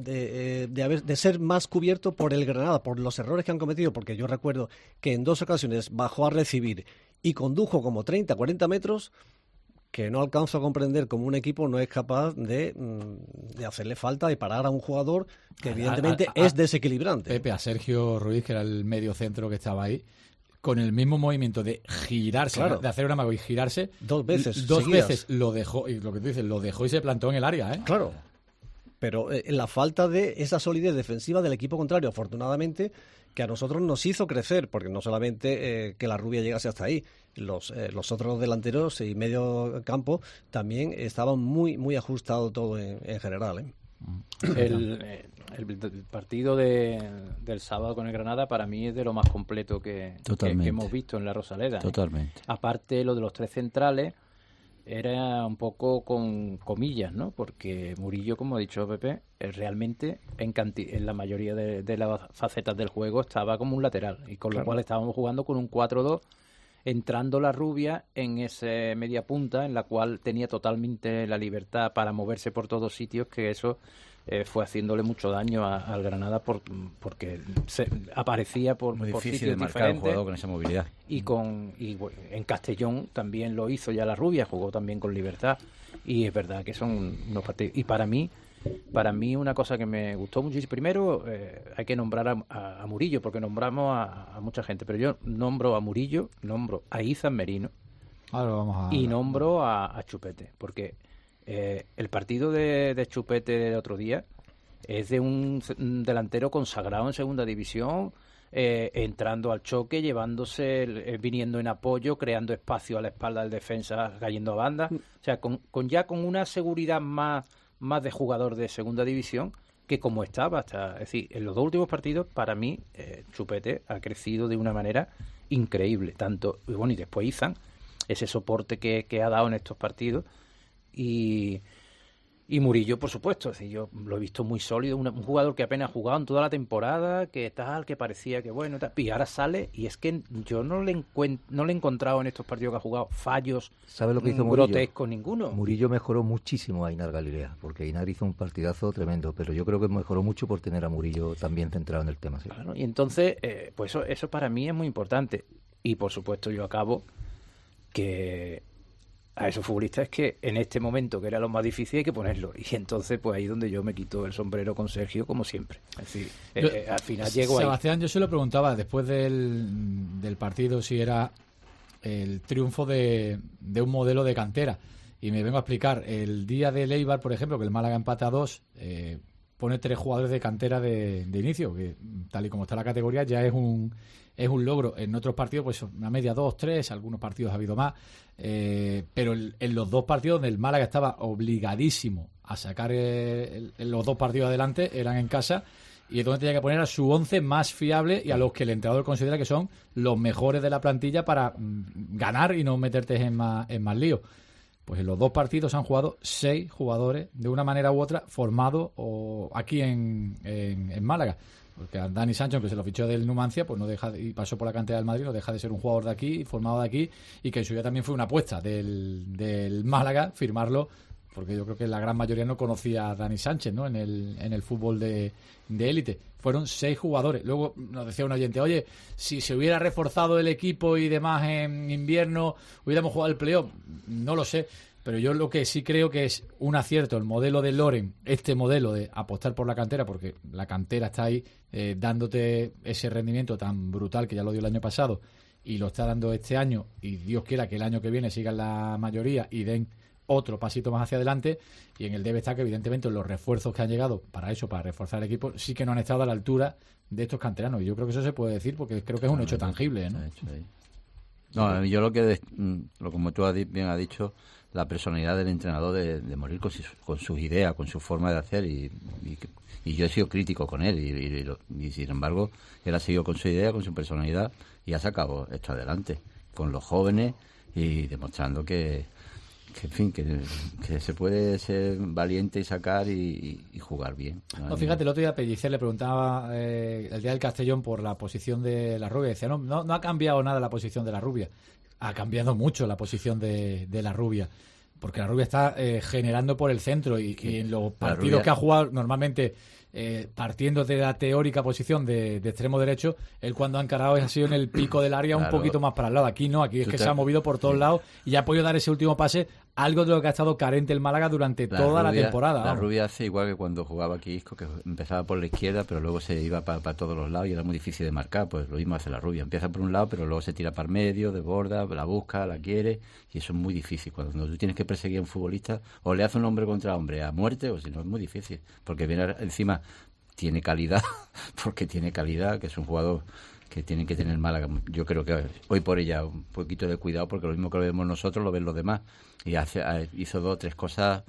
ser más cubierto por el Granada, por los errores que han cometido, porque yo recuerdo que en 2 ocasiones bajó a recibir y condujo como 30-40 metros, que no alcanzo a comprender cómo un equipo no es capaz de hacerle falta, de parar a un jugador que evidentemente es desequilibrante. Pepe, a Sergio Ruiz, que era el medio centro que estaba ahí, con el mismo movimiento de girarse, de hacer un amago y girarse, 2 veces lo dejó, y lo que tú dices, lo dejó y se plantó en el área, ¿eh? Claro. Pero la falta de esa solidez defensiva del equipo contrario, afortunadamente, que a nosotros nos hizo crecer, porque no solamente que la Rubia llegase hasta ahí, los otros delanteros y medio campo también estaban muy, muy ajustado todo en general, ¿eh? El partido del sábado con el Granada para mí es de lo más completo que hemos visto en la Rosaleda. Totalmente. Aparte, lo de los 3 centrales era un poco con comillas, ¿no? Porque Murillo, como ha dicho Pepe, realmente en la mayoría de las facetas del juego estaba como un lateral, y con lo cual estábamos jugando con un 4-2, entrando la Rubia en esa media punta en la cual tenía totalmente la libertad para moverse por todos sitios, que eso fue haciéndole mucho daño al Granada porque aparecía por muy difícil sitios de marcar un diferentes. jugador con esa movilidad. Y en Castellón también lo hizo ya la Rubia, jugó también con libertad, y es verdad que son unos partidos. Y para mí una cosa que me gustó muchísimo, primero hay que nombrar a Murillo, porque nombramos a mucha gente, pero yo nombro a Murillo, nombro a Izan Merino y nombro a Chupete, porque el partido de Chupete de otro día es de un delantero consagrado en segunda división, entrando al choque, viniendo en apoyo, creando espacio a la espalda del defensa, cayendo a banda, o sea, con una seguridad más de jugador de segunda división que como estaba hasta, es decir, en los 2 últimos partidos, para mí Chupete ha crecido de una manera increíble, tanto, y bueno, y después Izan, ese soporte que ha dado en estos partidos, y Murillo, por supuesto, es decir, yo lo he visto muy sólido, un jugador que apenas ha jugado en toda la temporada, que parecía que bueno, y ahora sale, y es que yo no le he encontrado en estos partidos que ha jugado fallos. ¿Sabe lo que hizo Murillo? Grotescos ninguno. Murillo mejoró muchísimo a Ainar Galilea, porque Ainar hizo un partidazo tremendo, pero yo creo que mejoró mucho por tener a Murillo también centrado en el tema. Sí. Claro, y entonces, pues eso para mí es muy importante. Y por supuesto yo acabo que a esos futbolistas es que en este momento, que era lo más difícil, hay que ponerlo. Y entonces, pues ahí es donde yo me quito el sombrero con Sergio, como siempre. Es decir, al final llego ahí. Sebastián, yo se lo preguntaba después del partido si era el triunfo de un modelo de cantera. Y me vengo a explicar. El día de Eibar, por ejemplo, que el Málaga empata a 2, pone 3 jugadores de cantera de inicio, que tal y como está la categoría ya es un logro. En otros partidos, pues una media 2, 3, algunos partidos ha habido más, pero en los 2 partidos donde el Málaga estaba obligadísimo a sacar los 2 partidos adelante, eran en casa, y es donde tenía que poner a su 11 más fiable y a los que el entrenador considera que son los mejores de la plantilla para ganar y no meterte en más líos. Pues en los 2 partidos han jugado 6 jugadores, de una manera u otra, formados aquí en Málaga. Porque a Dani Sancho, que se lo fichó del Numancia, pues no deja y pasó por la cantera del Madrid, no deja de ser un jugador de aquí, formado de aquí, y que en su día también fue una apuesta del Málaga, firmarlo, porque yo creo que la gran mayoría no conocía a Dani Sánchez, ¿no? En el fútbol de élite. Fueron 6 jugadores. Luego nos decía un oyente, oye, si se hubiera reforzado el equipo y demás en invierno, hubiéramos jugado el playoff. No lo sé, pero yo lo que sí creo que es un acierto el modelo de Loren, este modelo de apostar por la cantera, porque la cantera está ahí dándote ese rendimiento tan brutal que ya lo dio el año pasado y lo está dando este año, y Dios quiera que el año que viene sigan la mayoría y den otro pasito más hacia adelante. Y en el debe está que evidentemente los refuerzos que han llegado para reforzar el equipo, sí que no han estado a la altura de estos canteranos, y yo creo que eso se puede decir porque creo que es un hecho tangible, ¿no? No, yo como tú bien has dicho, la personalidad del entrenador de morir con sus ideas, con su forma de hacer, y yo he sido crítico con él y sin embargo él ha seguido con su idea, con su personalidad, y ha sacado esto adelante con los jóvenes y demostrando que en fin, que se puede ser valiente y sacar y jugar bien. No, fíjate, el otro día Pellicer le preguntaba el día del Castellón por la posición de la Rubia, y decía, no ha cambiado nada la posición de la Rubia, ha cambiado mucho la posición de la Rubia, porque la Rubia está generando por el centro y en los partidos que ha jugado normalmente partiendo de la teórica posición de extremo derecho, él cuando ha encarado ha sido en el pico del área, un poquito más para el lado. Aquí no, aquí es que se ha movido por todos lados y ha podido dar ese último pase, algo de lo que ha estado carente el Málaga durante toda la temporada. La Rubia hace igual que cuando jugaba aquí Isco, que empezaba por la izquierda pero luego se iba para todos los lados y era muy difícil de marcar. Pues lo mismo hace la Rubia, empieza por un lado pero luego se tira para el medio, desborda, la busca, la quiere, y eso es muy difícil. Cuando tú tienes que perseguir a un futbolista, o le hace un hombre contra hombre a muerte, o si no es muy difícil, porque viene encima, tiene calidad, porque tiene calidad, que es un jugador que tienen que tener Málaga. Yo creo que hoy por ella un poquito de cuidado, porque lo mismo que lo vemos nosotros lo ven los demás, y hizo 2 o 3 cosas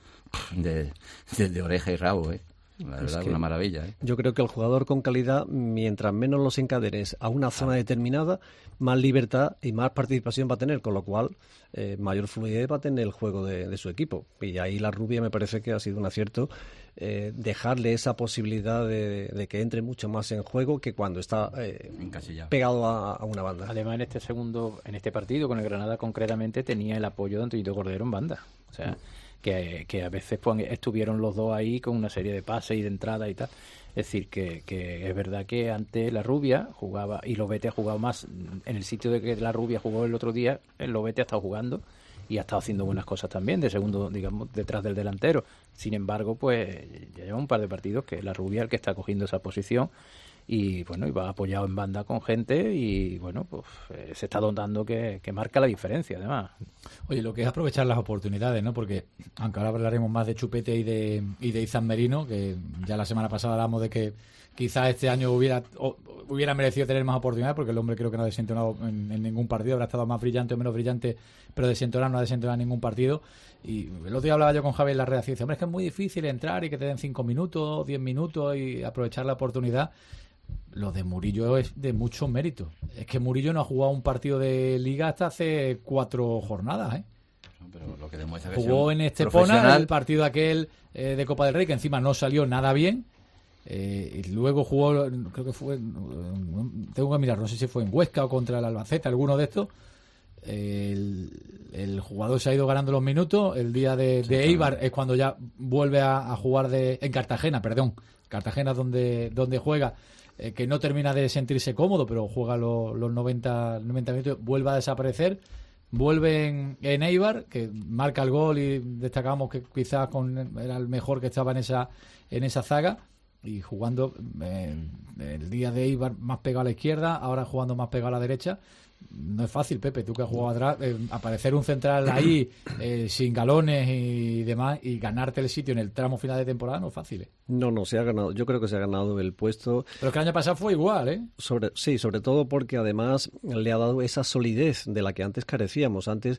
de oreja y rabo, La verdad, una maravilla. Yo creo que el jugador con calidad, mientras menos los encadenes a una zona determinada, más libertad y más participación va a tener, con lo cual mayor fluidez va a tener el juego de su equipo. Y ahí la Rubia me parece que ha sido un acierto, dejarle esa posibilidad de que entre mucho más en juego que cuando está pegado a una banda. Además, en este partido con el Granada concretamente tenía el apoyo de Antoñito Cordero en banda. O sea, que a veces pues, estuvieron los dos ahí con una serie de pases y de entrada y tal. Es decir, que es verdad que antes la Rubia jugaba, y Lobete ha jugado más en el sitio de que la Rubia jugó el otro día, el Lobete ha estado jugando y ha estado haciendo buenas cosas también, de segundo, digamos, detrás del delantero. Sin embargo, pues ya lleva un par de partidos que la Rubia es el que está cogiendo esa posición. Y bueno, y va apoyado en banda con gente y bueno, pues se está notando que marca la diferencia además. Oye, lo que es aprovechar las oportunidades, ¿no? Porque aunque ahora hablaremos más de Chupete y de Izan Merino, que ya la semana pasada hablamos de que quizás este año hubiera merecido tener más oportunidades, porque el hombre creo que no ha desentonado en ningún partido, habrá estado más brillante o menos brillante, pero no ha desentonado en ningún partido. Y el otro día hablaba yo con Javier en la redacción, dice, hombre, es que es muy difícil entrar y que te den 5 minutos, 10 minutos y aprovechar la oportunidad. Lo de Murillo es de mucho mérito. Es que Murillo no ha jugado un partido de Liga hasta hace 4 jornadas, Pero lo que demuestra que jugó en Estepona el partido aquel de Copa del Rey, que encima no salió nada bien. Y luego jugó, creo que fue, tengo que mirar, no sé si fue en Huesca o contra el Albacete, alguno de estos. El jugador se ha ido ganando los minutos. El día de Eibar es cuando ya vuelve a jugar en Cartagena, Cartagena donde juega, que no termina de sentirse cómodo, pero juega los 90 minutos, vuelve a desaparecer, vuelve en Eibar, que marca el gol y destacamos que quizás era el mejor que estaba en esa zaga, y jugando el día de Eibar más pegado a la izquierda, ahora jugando más pegado a la derecha. No es fácil, Pepe, tú que has jugado atrás, aparecer un central ahí sin galones y demás, y ganarte el sitio en el tramo final de temporada no es fácil. No, se ha ganado. Yo creo que se ha ganado el puesto. Pero que el año pasado fue igual, sobre todo porque además le ha dado esa solidez de la que antes carecíamos. Antes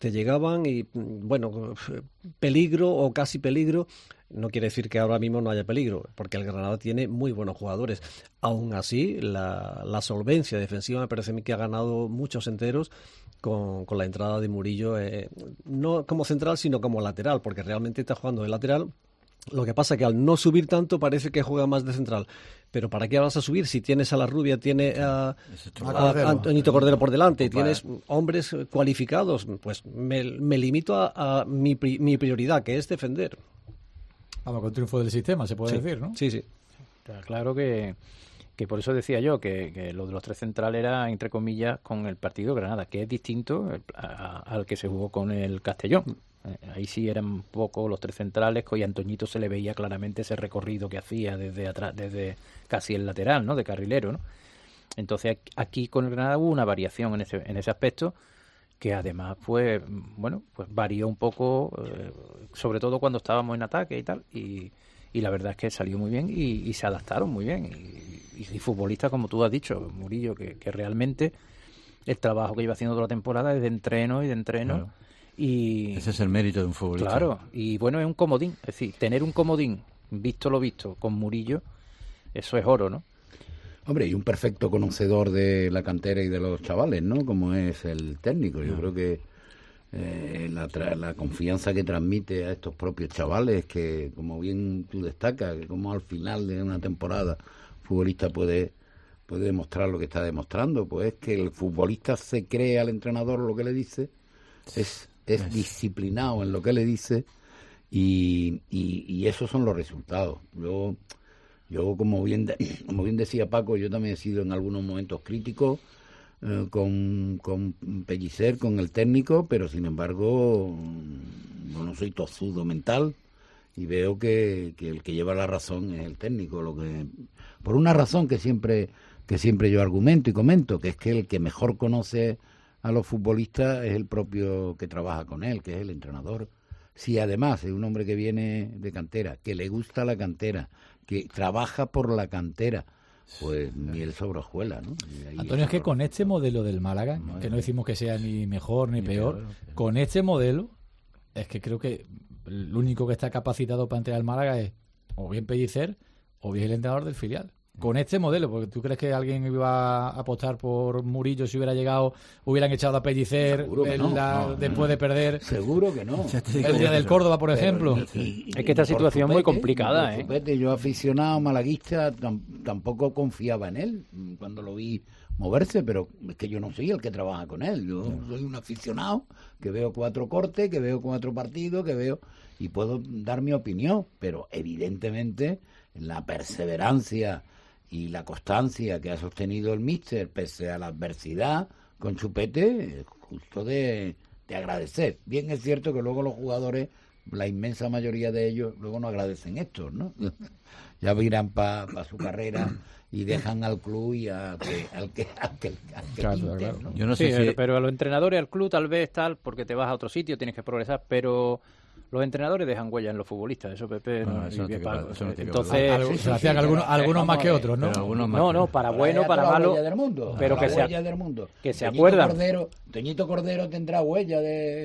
te llegaban y, bueno, peligro o casi peligro. No quiere decir que ahora mismo no haya peligro, porque el Granada tiene muy buenos jugadores. Aún así, la solvencia defensiva me parece a mí que ha ganado muchos enteros con la entrada de Murillo, no como central, sino como lateral, porque realmente está jugando de lateral. Lo que pasa es que al no subir tanto parece que juega más de central. Pero ¿para qué vas a subir si tienes a la Rubia, tienes a Antonito Cordero por delante, tienes hombres cualificados? Pues me limito a mi prioridad, que es defender. Vamos, con triunfo del sistema, se puede decir, ¿no? Sí, sí. Está claro que por eso decía yo que lo de los tres centrales era, entre comillas, con el partido de Granada, que es distinto al que se jugó con el Castellón. Ahí sí eran un poco los tres centrales, y a Antoñito se le veía claramente ese recorrido que hacía desde atrás, desde casi el lateral, ¿no? De carrilero, ¿no? Entonces aquí con el Granada hubo una variación en ese aspecto, que además pues varió un poco, sobre todo cuando estábamos en ataque y tal, y la verdad es que salió muy bien y se adaptaron muy bien, y futbolistas, como tú has dicho, Murillo, que realmente el trabajo que lleva haciendo toda la temporada es de entreno, claro. Y ese es el mérito de un futbolista. Claro, y bueno, es un comodín, es decir, tener un comodín, visto lo visto, con Murillo, eso es oro, ¿no? Hombre, y un perfecto conocedor de la cantera y de los chavales, ¿no? Como es el técnico. Yo creo que la confianza que transmite a estos propios chavales, que como bien tú destacas, que como al final de una temporada futbolista puede demostrar lo que está demostrando, pues es que el futbolista se cree al entrenador lo que le dice, es disciplinado en lo que le dice, y esos son los resultados. Yo como bien decía Paco, yo también he sido en algunos momentos crítico con Pellicer, con el técnico, pero sin embargo yo no soy tozudo mental y veo que el que lleva la razón es el técnico, por una razón que siempre yo argumento y comento, que es que el que mejor conoce a los futbolistas es el propio que trabaja con él, que es el entrenador. Si además es un hombre que viene de cantera, que le gusta la cantera, que trabaja por la cantera, pues miel sobre hojuelas, ¿no? Antonio, es que con este modelo del Málaga, que no decimos que sea ni mejor ni peor, con este modelo es que creo que el único que está capacitado para entrenar al Málaga es o bien Pellicer o bien el entrenador del filial. Con este modelo, porque tú crees que alguien iba a apostar por Murillo si hubiera llegado, hubieran echado a Pellicer después de perder. Seguro que no. El día del Córdoba, por ejemplo. Es que esta situación es muy complicada, Yo, aficionado malaguista, tampoco confiaba en él cuando lo vi moverse, pero es que yo no soy el que trabaja con él. Yo soy un aficionado que veo 4 cortes, que veo 4 partidos, y puedo dar mi opinión, pero evidentemente la perseverancia y la constancia que ha sostenido el míster pese a la adversidad con Chupete es justo de agradecer. Bien es cierto que luego los jugadores, la inmensa mayoría de ellos, luego no agradecen esto, ¿no? Ya miran para su carrera y dejan al club y al que claro. ¿no? Yo no sé pero a los entrenadores, al club tal vez porque te vas a otro sitio, tienes que progresar, pero los entrenadores dejan huella en los futbolistas, eso Pepe. Entonces se hacían algunos más que otros, ¿no? No, para bueno, para malo, pero que se acuerdan. Toñito Cordero tendrá huella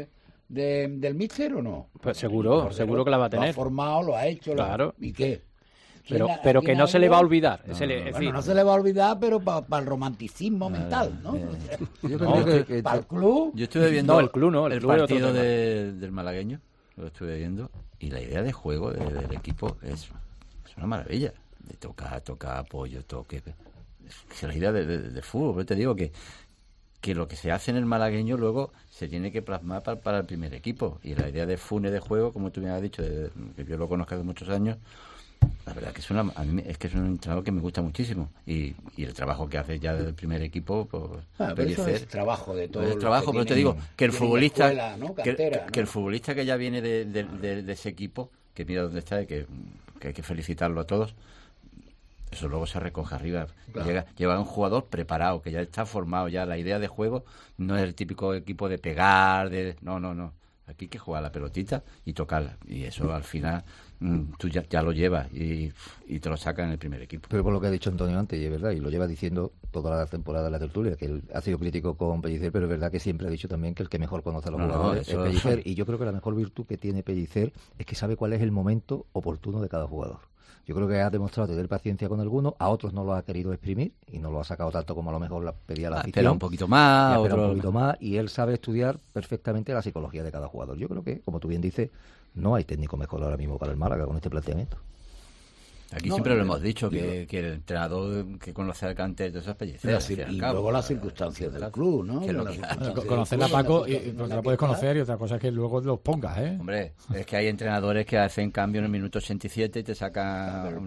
del míster o no. Pues seguro que la va a tener. Lo ha formado, lo ha hecho, claro. ¿Y qué? Pero que no se le va a olvidar. No se le va a olvidar, pero para el romanticismo mental, ¿no? Yo creo que para el club. Yo estuve viendo el partido del malagueño, lo estuve viendo, y la idea de juego del equipo es una maravilla. De tocar, apoyo, toque. Es la idea de fútbol. Pero te digo que lo que se hace en el malagueño luego se tiene que plasmar para el primer equipo. Y la idea de Funes de juego, como tú me has dicho, que yo lo conozco hace muchos años, la verdad que a mí es que es un entrenador que me gusta muchísimo, y el trabajo que hace ya del primer equipo, pues pero eso es trabajo de todo. Es trabajo, pero te digo que el futbolista, escuela, ¿no? Cantera, que el futbolista que ya viene de ese equipo, que mira dónde está y que hay que felicitarlo a todos, eso luego se recoge arriba. Claro. Lleva un jugador preparado, que ya está formado, ya la idea de juego no es el típico equipo de pegar, no. Aquí hay que jugar la pelotita y tocarla. Y eso al final tú ya lo llevas y te lo sacas en el primer equipo. Pero por lo que ha dicho Antonio antes, y es verdad, y lo lleva diciendo toda la temporada de la tertulia, que él ha sido crítico con Pellicer, pero es verdad que siempre ha dicho también que el que mejor conoce a los jugadores es Pellicer. Y yo creo que la mejor virtud que tiene Pellicer es que sabe cuál es el momento oportuno de cada jugador. Yo creo que ha demostrado tener paciencia con algunos, a otros no lo ha querido exprimir y no lo ha sacado tanto como a lo mejor pedía la afición. Espera un poquito más, un poquito más, y él sabe estudiar perfectamente la psicología de cada jugador. Yo creo que, como tú bien dices, no hay técnico mejor ahora mismo para el Málaga con este planteamiento. Aquí siempre lo hemos dicho, que el entrenador que conoce al cante de esas Pellicer. Y luego las circunstancias del club, ¿no? Conocerla, Paco, porque la puedes conocer, y otra cosa es que luego los pongas, ¿eh? Hombre, es que hay entrenadores que hacen cambio en el minuto 87 y te sacan el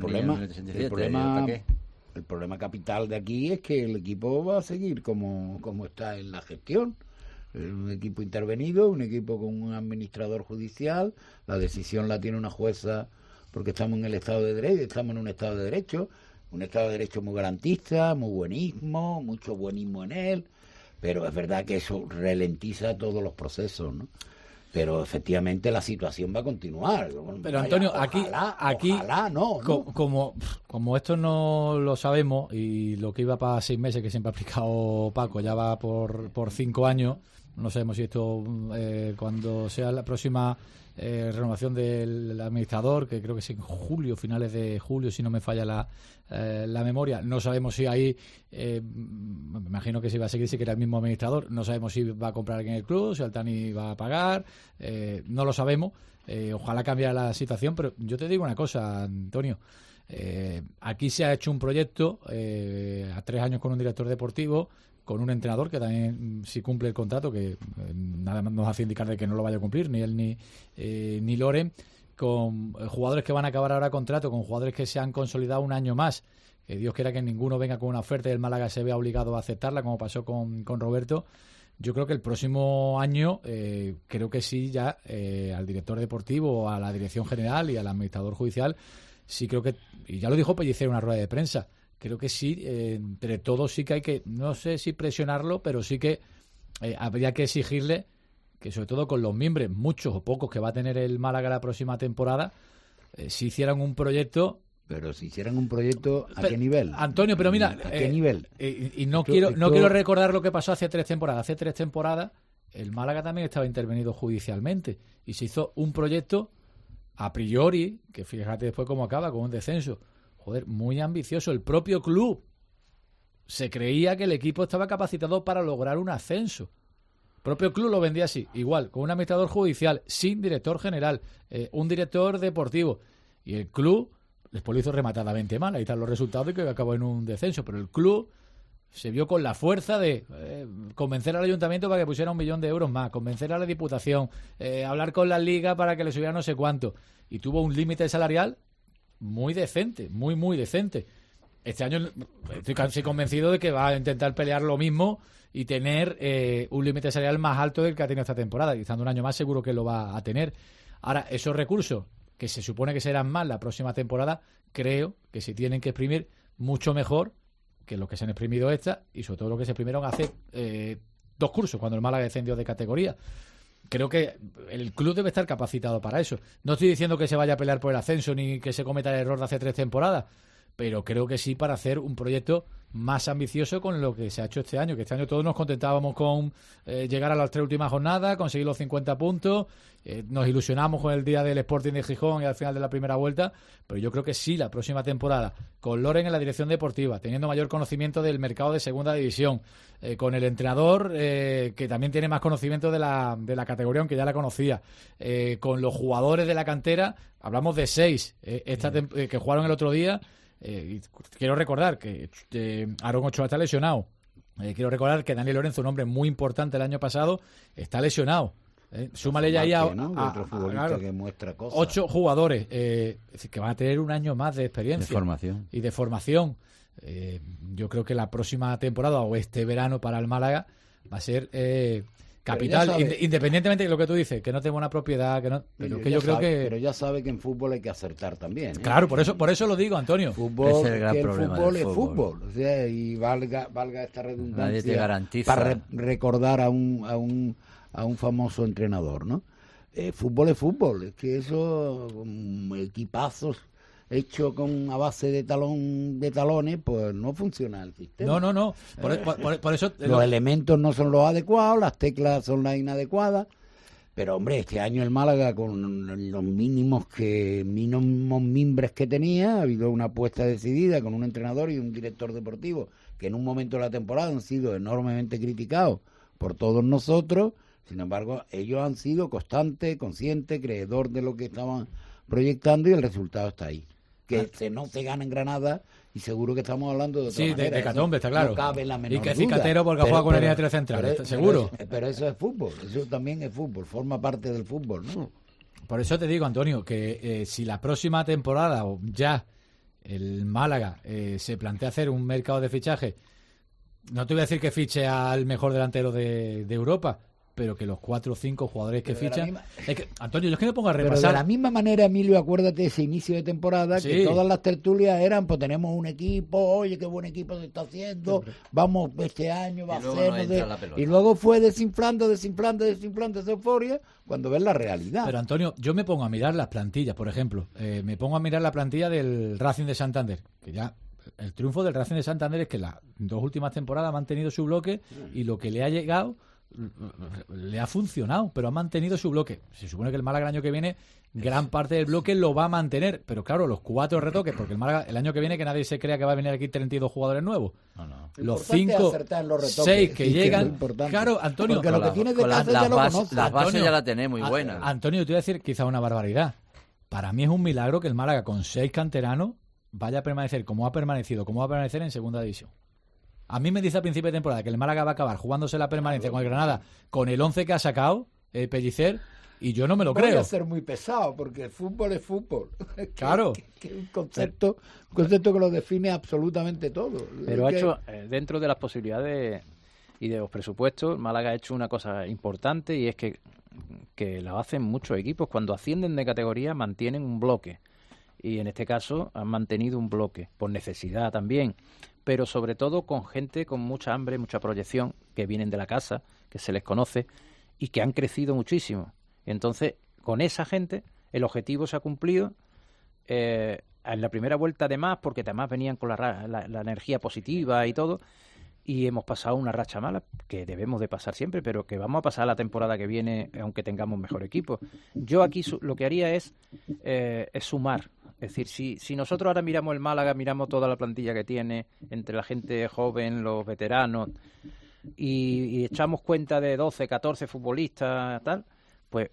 problema capital de aquí es que el equipo va a seguir como está en la gestión. Un equipo intervenido, un equipo con un administrador judicial, la decisión la tiene una jueza porque estamos en el Estado de Derecho, estamos en un Estado de Derecho muy garantista, muy buenismo, mucho buenismo en él, pero es verdad que eso ralentiza todos los procesos, ¿no? Pero efectivamente la situación va a continuar. Pero Antonio, ojalá no. Como esto no lo sabemos, y lo que iba para 6 meses que siempre ha aplicado Paco ya va por 5 años, no sabemos si esto cuando sea la próxima renovación del administrador, que creo que es en julio, finales de julio, si no me falla la memoria. No sabemos si ahí, me imagino que si va a seguir, si que era el mismo administrador. No sabemos si va a comprar alguien en el club, si Altani va a pagar. No lo sabemos. Ojalá cambie la situación, pero yo te digo una cosa, Antonio. Aquí se ha hecho un proyecto a 3 años con un director deportivo, con un entrenador que también, si cumple el contrato, que nada más nos hace indicar de que no lo vaya a cumplir, ni él ni Loren, con jugadores que van a acabar ahora contrato, con jugadores que se han consolidado un año más, que Dios quiera que ninguno venga con una oferta y el Málaga se vea obligado a aceptarla, como pasó con Roberto. Yo creo que el próximo año, creo que sí, ya al director deportivo, a la dirección general y al administrador judicial, sí creo que, y ya lo dijo Pellicer en una rueda de prensa, creo que sí, entre todos sí que hay que, no sé si presionarlo, pero sí que habría que exigirle que, sobre todo con los miembros, muchos o pocos que va a tener el Málaga la próxima temporada, si hicieran un proyecto. Pero si hicieran un proyecto, ¿a qué nivel? Antonio, pero mira, ¿a qué nivel? Y no quiero recordar lo que pasó hace 3 temporadas. Hace 3 temporadas el Málaga también estaba intervenido judicialmente y se hizo un proyecto a priori, que fíjate después cómo acaba, con un descenso. Joder, muy ambicioso. El propio club se creía que el equipo estaba capacitado para lograr un ascenso. El propio club lo vendía así, igual, con un administrador judicial, sin director general, un director deportivo. Y el club después lo hizo rematadamente mal. Ahí están los resultados de que acabó en un descenso. Pero el club se vio con la fuerza de convencer al ayuntamiento para que pusiera 1 millón de euros más, convencer a la Diputación, hablar con la Liga para que le subiera no sé cuánto. Y tuvo un límite salarial muy decente, muy decente. Este año estoy casi convencido de que va a intentar pelear lo mismo y tener un límite salarial más alto del que ha tenido esta temporada. Y estando un año más seguro que lo va a tener. Ahora, esos recursos, que se supone que serán más la próxima temporada, creo que se tienen que exprimir mucho mejor que los que se han exprimido esta, y sobre todo lo que se exprimieron hace 2 cursos, cuando el Málaga descendió de categoría. Creo que el club debe estar capacitado para eso. No estoy diciendo que se vaya a pelear por el ascenso ni que se cometa el error de hace 3 temporadas, pero creo que sí para hacer un proyecto más ambicioso con lo que se ha hecho este año, que este año todos nos contentábamos con llegar a las 3 últimas jornadas, conseguir los 50 puntos, nos ilusionamos con el día del Sporting de Gijón y al final de la primera vuelta, pero yo creo que sí, la próxima temporada, con Loren en la dirección deportiva, teniendo mayor conocimiento del mercado de segunda división, con el entrenador que también tiene más conocimiento de la categoría, aunque ya la conocía, con los jugadores de la cantera, hablamos de 6 que jugaron el otro día. Y quiero recordar que Aaron Ochoa está lesionado. Quiero recordar que Dani Lorenzo, un hombre muy importante el año pasado, está lesionado. Súmale ya ahí a otro futbolista que muestra cosas. 8 jugadores es decir, que van a tener un año más de experiencia y de formación. Yo creo que la próxima temporada o este verano para el Málaga va a ser capital, independientemente de lo que tú dices, que no tenga una propiedad, pero ya sabe que en fútbol hay que acertar también, ¿eh? Claro, por eso lo digo, Antonio. Fútbol, es el gran problema del fútbol es fútbol, o sea, y valga esta redundancia, nadie te garantiza para recordar a un famoso entrenador, ¿no? fútbol es fútbol, es que eso, equipazos hechos a base de talones, pues no funciona el sistema. No. Por eso los elementos no son los adecuados, las teclas son las inadecuadas. Pero, hombre, este año el Málaga, con los mínimos mimbres que tenía, ha habido una apuesta decidida con un entrenador y un director deportivo que en un momento de la temporada han sido enormemente criticados por todos nosotros. Sin embargo, ellos han sido constantes, conscientes, creedor de lo que estaban proyectando, y el resultado está ahí. Que no se gana en Granada, y seguro que estamos hablando de otra manera. Sí, de hecatombe, está claro. No cabe la menor y que es duda. Cicatero porque juega con la línea de tres centrales, seguro. Pero eso es fútbol, eso también es fútbol, forma parte del fútbol, ¿no? Por eso te digo, Antonio, que si la próxima temporada o ya el Málaga se plantea hacer un mercado de fichaje, no te voy a decir que fiche al mejor delantero de Europa, pero que los 4 o 5 jugadores que fichan... Es que, Antonio, yo es que me pongo a repasar... Pero de la misma manera, Emilio, acuérdate de ese inicio de temporada, Sí. que todas las tertulias eran, pues tenemos un equipo, oye, qué buen equipo se está haciendo, vamos, este año va a ser... Y luego fue desinflando esa euforia, cuando ves la realidad. Pero, Antonio, yo me pongo a mirar las plantillas, por ejemplo. Me pongo a mirar la plantilla del Racing de Santander, que ya... El triunfo del Racing de Santander es que las 2 últimas temporadas ha mantenido su bloque, y lo que le ha llegado le ha funcionado, pero ha mantenido su bloque. Se supone que el Málaga el año que viene gran parte del bloque lo va a mantener, pero claro, los 4 retoques, porque el Málaga el año que viene, que nadie se crea que va a venir aquí 32 jugadores nuevos. Los 5, 6 que llegan, claro, Antonio, porque lo que tienes de casa ya lo conoces. Las bases ya la tenés muy buenas. Antonio, te voy a decir quizá una barbaridad. Para mí es un milagro que el Málaga con 6 canteranos vaya a permanecer como va a permanecer en segunda división. A mí me dice a principio de temporada que el Málaga va a acabar jugándose la permanencia con el Granada con el 11 que ha sacado Pellicer, y yo no me lo creo. Voy a ser muy pesado, porque el fútbol es fútbol. Claro. Que es un concepto que lo define absolutamente todo. Pero ha hecho, dentro de las posibilidades y de los presupuestos, Málaga ha hecho una cosa importante, y es que lo hacen muchos equipos. Cuando ascienden de categoría mantienen un bloque. Y en este caso han mantenido un bloque, por necesidad también, pero sobre todo con gente con mucha hambre, mucha proyección, que vienen de la casa, que se les conoce y que han crecido muchísimo. Entonces, con esa gente, el objetivo se ha cumplido en la primera vuelta, además, porque además venían con la energía positiva y todo, y hemos pasado una racha mala, que debemos de pasar siempre, pero que vamos a pasar la temporada que viene, aunque tengamos mejor equipo. Yo aquí lo que haría es sumar. Es decir, si nosotros ahora miramos el Málaga, miramos toda la plantilla que tiene, entre la gente joven, los veteranos, y echamos cuenta de 12, 14 futbolistas, tal, pues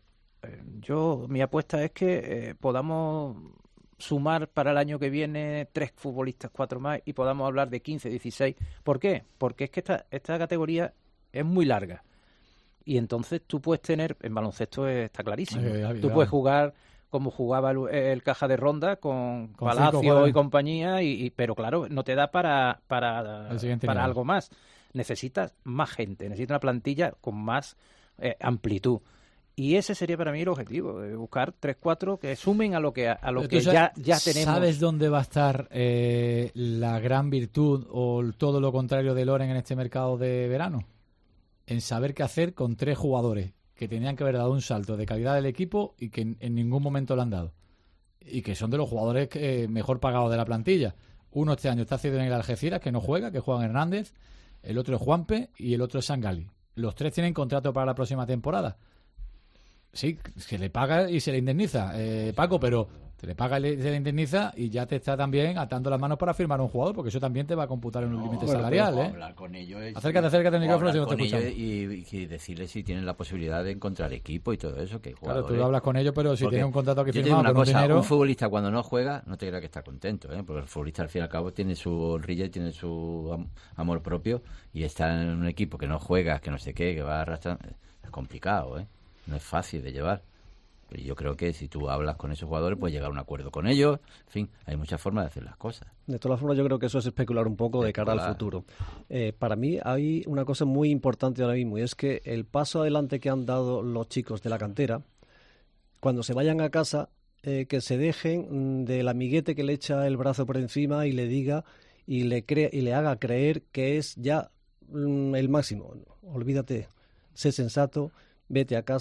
mi apuesta es que podamos sumar para el año que viene 3 futbolistas, 4 más, y podamos hablar de 15, 16. ¿Por qué? Porque es que esta categoría es muy larga. Y entonces tú puedes tener, en baloncesto está clarísimo, tú puedes jugar como jugaba el Caja de Ronda con Palacio y compañía, pero claro, no te da para algo más. Necesitas más gente, necesitas una plantilla con más amplitud. Y ese sería para mí el objetivo, buscar 3-4 que sumen a lo que ya tenemos. ¿Sabes dónde va a estar la gran virtud o todo lo contrario de Loren en este mercado de verano? En saber qué hacer con 3 jugadores que tenían que haber dado un salto de calidad del equipo y que en ningún momento lo han dado. Y que son de los jugadores mejor pagados de la plantilla. Uno este año está haciendo en el Algeciras, que no juega, que juega Hernández. El otro es Juanpe y el otro es Sangali. Los 3 tienen contrato para la próxima temporada. Sí, se le paga y se le indemniza, Paco, pero te le paga y se le indemniza y ya te está también atando las manos para firmar un jugador, porque eso también te va a computar en un límite salarial. Hablar con ellos, acércate al micrófono si no te escuchamos. Y decirles si tienen la posibilidad de encontrar equipo y todo eso. Que claro, tú hablas con ellos, pero si tienes un contrato aquí firmado con un dinero... Un futbolista cuando no juega, no te creas que está contento, porque el futbolista al fin y al cabo tiene su honrilla y tiene su amor propio, y está en un equipo que no juega, que no sé qué, que va arrastrando. Es complicado, no es fácil de llevar. Pero yo creo que si tú hablas con esos jugadores, puedes llegar a un acuerdo con ellos. En fin, hay muchas formas de hacer las cosas. De todas formas, yo creo que eso es especular un poco de cara al futuro. Para mí hay una cosa muy importante ahora mismo, y es que el paso adelante que han dado los chicos de la cantera, cuando se vayan a casa, que se dejen del amiguete que le echa el brazo por encima y le diga y le haga creer que es ya el máximo. Olvídate, sé sensato, vete a casa,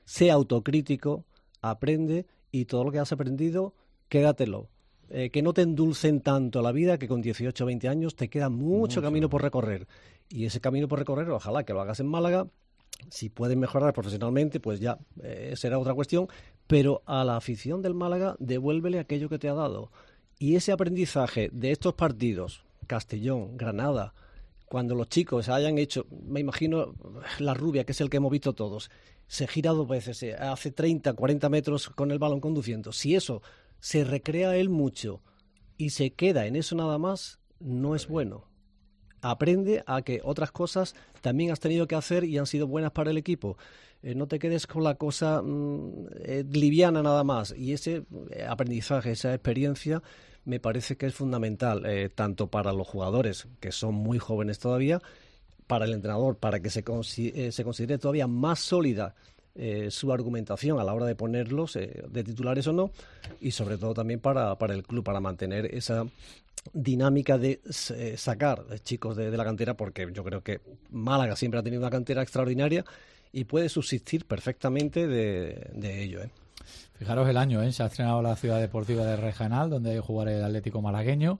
sea autocrítico, aprende y todo lo que has aprendido, quédatelo. Que no te endulcen tanto la vida, que con 18 o 20 años te queda mucho camino por recorrer. Y ese camino por recorrer, ojalá que lo hagas en Málaga. Si puedes mejorar profesionalmente, pues ya será otra cuestión. Pero a la afición del Málaga, devuélvele aquello que te ha dado. Y ese aprendizaje de estos partidos, Castellón, Granada, cuando los chicos hayan hecho, me imagino la Rubia, que es el que hemos visto todos, se gira 2 veces, hace 30, 40 metros con el balón conduciendo. Si eso se recrea él mucho y se queda en eso nada más, no es bueno. Aprende a que otras cosas también has tenido que hacer y han sido buenas para el equipo. No te quedes con la cosa liviana nada más. Y ese aprendizaje, esa experiencia, me parece que es fundamental, tanto para los jugadores, que son muy jóvenes todavía, para el entrenador, para que se considere todavía más sólida su argumentación a la hora de ponerlos de titulares o no, y sobre todo también para el club, para mantener esa dinámica de sacar chicos de la cantera, porque yo creo que Málaga siempre ha tenido una cantera extraordinaria y puede subsistir perfectamente de ello. Fijaros el año, se ha estrenado la Ciudad Deportiva de Regional, donde hay que jugar el Atlético malagueño.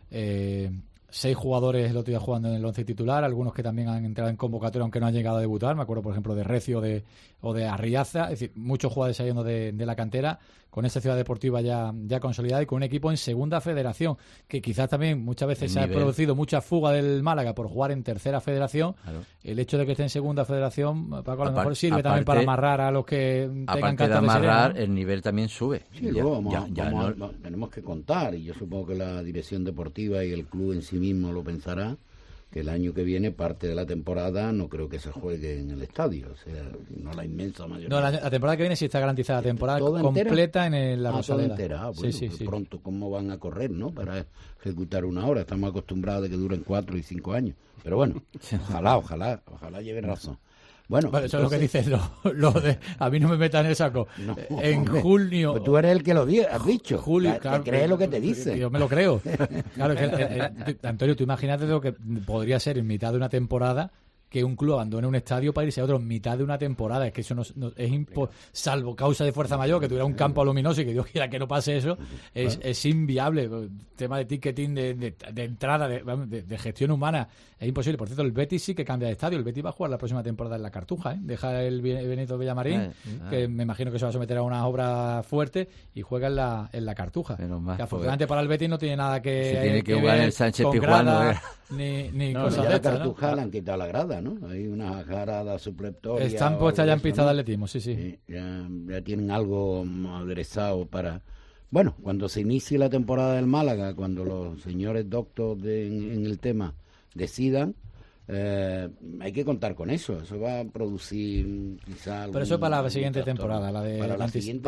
6 jugadores el otro día jugando en el 11 titular, algunos que también han entrado en convocatoria aunque no han llegado a debutar. Me acuerdo, por ejemplo, de Recio o de Arriaza. Es decir, muchos jugadores saliendo de la cantera, con esta Ciudad Deportiva ya consolidada y con un equipo en segunda federación, que quizás también muchas veces se ha producido mucha fuga del Málaga por jugar en tercera federación. Claro. El hecho de que esté en segunda federación, Paco, a lo mejor sirve también para amarrar a los que tengan cantos de amarrar, sirena, ¿no? El nivel también sube. Sí, luego tenemos que contar, y yo supongo que la dirección deportiva y el club en sí mismo lo pensará, que el año que viene parte de la temporada no creo que se juegue en el estadio, o sea, no la inmensa mayoría. No, la temporada que viene sí está garantizada, la temporada completa en la Rosaleda. Entera. Bueno, sí. Pronto cómo van a correr, ¿no? Para ejecutar una hora, estamos acostumbrados a que duren 4 y 5 años, pero bueno, ojalá lleven razón. Bueno, eso entonces, es lo que dices, lo de a mí no me metan en el saco. No, en junio... Pues tú eres el que lo has dicho. Julio, claro, crees lo que te dice. Yo me lo creo. Claro, Antonio, tú imagínate lo que podría ser en mitad de una temporada que un club abandone un estadio para irse a otro en mitad de una temporada. Es que eso no es salvo causa de fuerza mayor, que tuviera un campo luminoso y que Dios quiera que no pase eso, es inviable. El tema de ticketing, de entrada, de gestión humana, es imposible. Por cierto, el Betis sí que cambia de estadio. El Betis va a jugar la próxima temporada en la Cartuja, Deja el Benito Villamarín, que me imagino que se va a someter a unas obras fuertes, y juega en la Cartuja. Que afortunadamente para el Betis no tiene nada que tiene que jugar en el Sánchez Pizjuán, ni cosas de estas. La Cartuja le han quitado la grada, ¿no? Hay una grada supletorias. Están puestas ya en pista de atletismo, sí. Ya tienen algo aderezado para... Bueno, cuando se inicie la temporada del Málaga, cuando los señores doctos en el tema decidan, hay que contar con eso. Eso va a producir quizá... Pero eso para la siguiente temporada, la de para la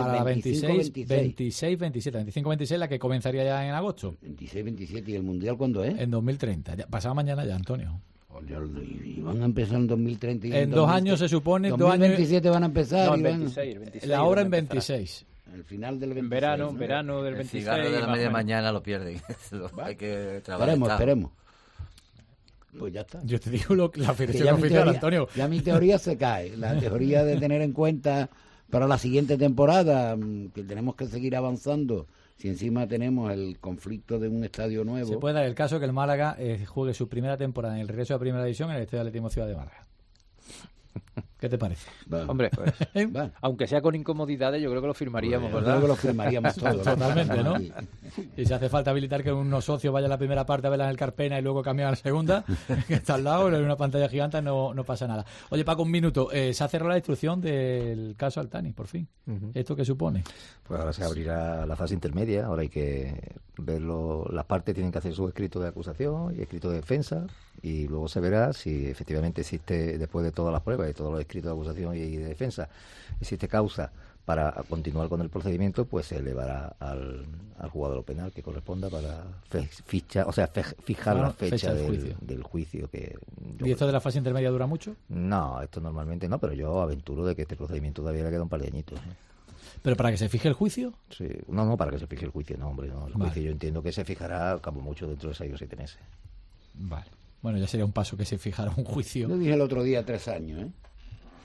25-26, la que comenzaría ya en agosto. 26-27, ¿y el Mundial cuándo es? En 2030, pasado mañana ya, Antonio. Y van a empezar en 2030. En 2 años se supone. 2027 van a empezar. No, en 26, la hora en 26. El final del 26. Verano del 26. El cigarro de la media mañana lo pierden. Hay que trabajar. Esperemos. Pues ya está. Yo te digo la afirmación oficial, Antonio. Ya mi teoría se cae. La teoría de tener en cuenta para la siguiente temporada que tenemos que seguir avanzando. Si encima tenemos el conflicto de un estadio nuevo... Se puede dar el caso que el Málaga juegue su primera temporada en el regreso a Primera División en el Estadio Atlético Ciudad de Málaga. ¿Qué te parece? Hombre, pues, aunque sea con incomodidades, yo creo que lo firmaríamos, ¿verdad? Yo creo que lo firmaríamos todos. Totalmente, ¿no? Y si hace falta habilitar que unos socios vayan a la primera parte a verla en el Carpena y luego cambian a la segunda, que está al lado, en una pantalla gigante, no pasa nada. Oye, Paco, un minuto. Se ha cerrado la instrucción del caso Altani, por fin. ¿Esto qué supone? Pues ahora se abrirá la fase intermedia. Ahora hay que verlo. Las partes tienen que hacer su escrito de acusación y escrito de defensa, y luego se verá si efectivamente existe, después de todas las pruebas y todos los escritos de acusación y de defensa, existe causa para continuar con el procedimiento, pues se elevará al jugador penal que corresponda para fijar la fecha del juicio. ¿Y esto de la fase intermedia dura mucho? No, esto normalmente no, pero yo aventuro de que este procedimiento todavía le queda un par de añitos. ¿Pero para que se fije el juicio? Sí, no para que se fije el juicio, no, hombre, no. El juicio yo entiendo que se fijará como mucho dentro de 6 o 7 meses. Vale. Bueno, ya sería un paso que se fijara un juicio. Yo dije el otro día 3 años,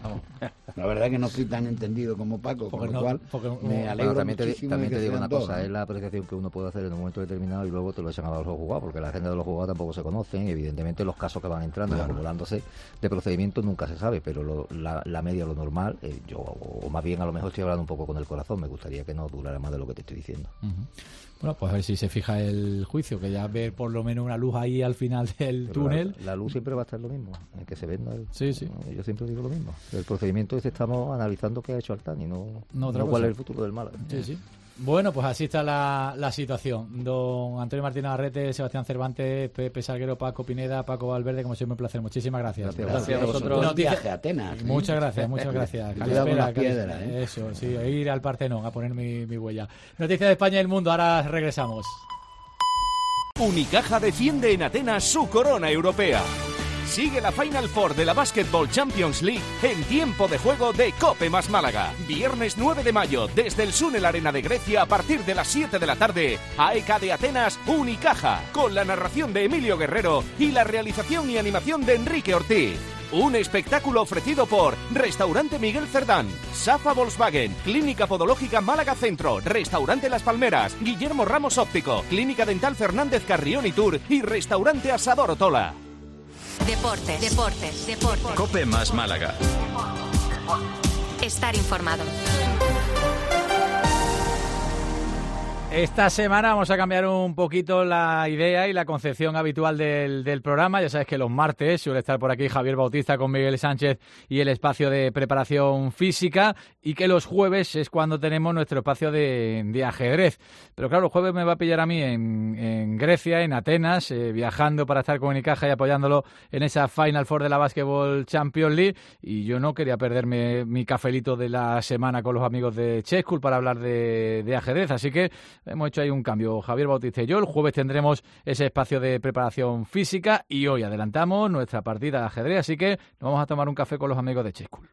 La verdad que no estoy tan entendido como Paco, con lo cual me alegro muchísimo. También de te que digo sean una dos, cosa, ¿no? es la apreciación que uno puede hacer en un momento determinado y luego te lo echan a los jugados, porque la agenda de los jugados tampoco se conocen, evidentemente los casos que van entrando y acumulándose de procedimientos nunca se sabe, pero la media, lo normal, yo, o más bien a lo mejor estoy hablando un poco con el corazón, me gustaría que no durara más de lo que te estoy diciendo. Bueno, pues a ver si se fija el juicio, que ya ver por lo menos una luz ahí al final del túnel. La luz siempre va a estar lo mismo, que se venda. Sí. Yo siempre digo lo mismo. El procedimiento estamos analizando qué ha hecho Altani, no cuál es el futuro del Málaga. Sí. Bueno, pues así está la situación. Don Antonio Martínez Arrete, Sebastián Cervantes, Pepe Salguero, Paco Pineda, Paco Valverde, como siempre un placer. Muchísimas gracias. Gracias a vosotros. Un viaje a Atenas. ¿Sí? Muchas gracias. Cuidado con las piedras, Eso, sí, ir al Partenón a poner mi huella. Noticias de España y el mundo, ahora regresamos. Unicaja defiende en Atenas su corona europea. Sigue la Final Four de la Basketball Champions League en tiempo de juego de Cope más Málaga. Viernes 9 de mayo, desde el Sunel Arena de Grecia, a partir de las 7 de la tarde. AEK de Atenas, Unicaja, con la narración de Emilio Guerrero y la realización y animación de Enrique Ortiz. Un espectáculo ofrecido por Restaurante Miguel Cerdán, Safa Volkswagen, Clínica Podológica Málaga Centro, Restaurante Las Palmeras, Guillermo Ramos Óptico, Clínica Dental Fernández Carrión y Tour y Restaurante Asador Otola. Deportes. Cope más Málaga. Estar informado. Esta semana vamos a cambiar un poquito la idea y la concepción habitual del programa. Ya sabes que los martes suele estar por aquí Javier Bautista con Miguel Sánchez y el espacio de preparación física, y que los jueves es cuando tenemos nuestro espacio de ajedrez. Pero claro, el jueves me va a pillar a mí en Grecia, en Atenas, viajando para estar con Unicaja y apoyándolo en esa Final Four de la Basketball Champions League, y yo no quería perderme mi cafelito de la semana con los amigos de Chess School para hablar de ajedrez, así que hemos hecho ahí un cambio, Javier Bautista y yo. El jueves tendremos ese espacio de preparación física y hoy adelantamos nuestra partida de ajedrez, así que nos vamos a tomar un café con los amigos de Chess School.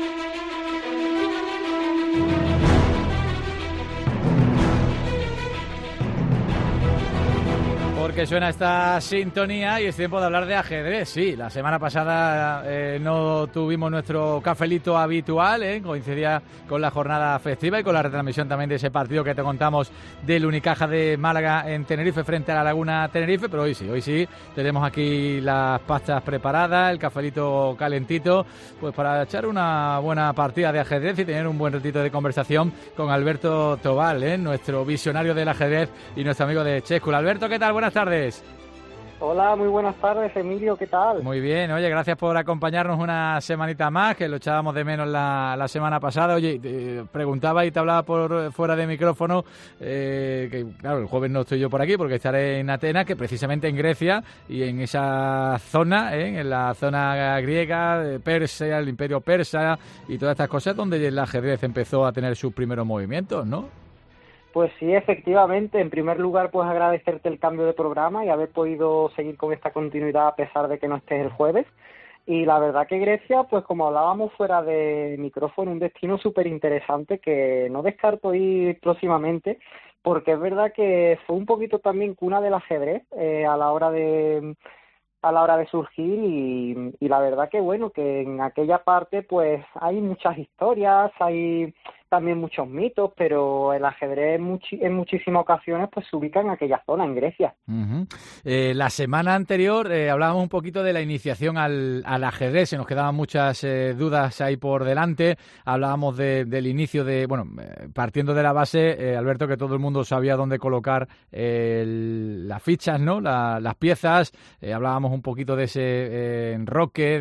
Porque suena esta sintonía y es tiempo de hablar de ajedrez. Sí, la semana pasada no tuvimos nuestro cafelito habitual, coincidía con la jornada festiva y con la retransmisión también de ese partido que te contamos del Unicaja de Málaga en Tenerife frente a la Laguna Tenerife, pero hoy sí, tenemos aquí las pastas preparadas, el cafelito calentito, pues para echar una buena partida de ajedrez y tener un buen ratito de conversación con Alberto Tobal, nuestro visionario del ajedrez y nuestro amigo de Chess School. Alberto, ¿qué tal? Buenas tardes. Hola, muy buenas tardes, Emilio, ¿qué tal? Muy bien, oye, gracias por acompañarnos una semanita más, que lo echábamos de menos la semana pasada. Oye, te preguntaba y te hablaba por fuera de micrófono, que claro, el jueves no estoy yo por aquí porque estaré en Atenas, que precisamente en Grecia y en esa zona, en la zona griega, de Persia, el imperio persa y todas estas cosas, donde el ajedrez empezó a tener sus primeros movimientos, ¿no? Pues sí, efectivamente. En primer lugar, pues agradecerte el cambio de programa y haber podido seguir con esta continuidad a pesar de que no estés el jueves. Y la verdad que Grecia, pues como hablábamos fuera de micrófono, un destino súper interesante que no descarto ir próximamente, porque es verdad que fue un poquito también cuna del ajedrez a la hora de surgir y la verdad que bueno, que en aquella parte pues hay muchas historias, hay también muchos mitos, pero el ajedrez en muchísimas ocasiones pues se ubica en aquella zona, en Grecia. Uh-huh. La semana anterior hablábamos un poquito de la iniciación al ajedrez, se nos quedaban muchas dudas ahí por delante, hablábamos del inicio de, bueno, partiendo de la base, Alberto, que todo el mundo sabía dónde colocar las fichas, ¿no? Las piezas, hablábamos un poquito de ese enroque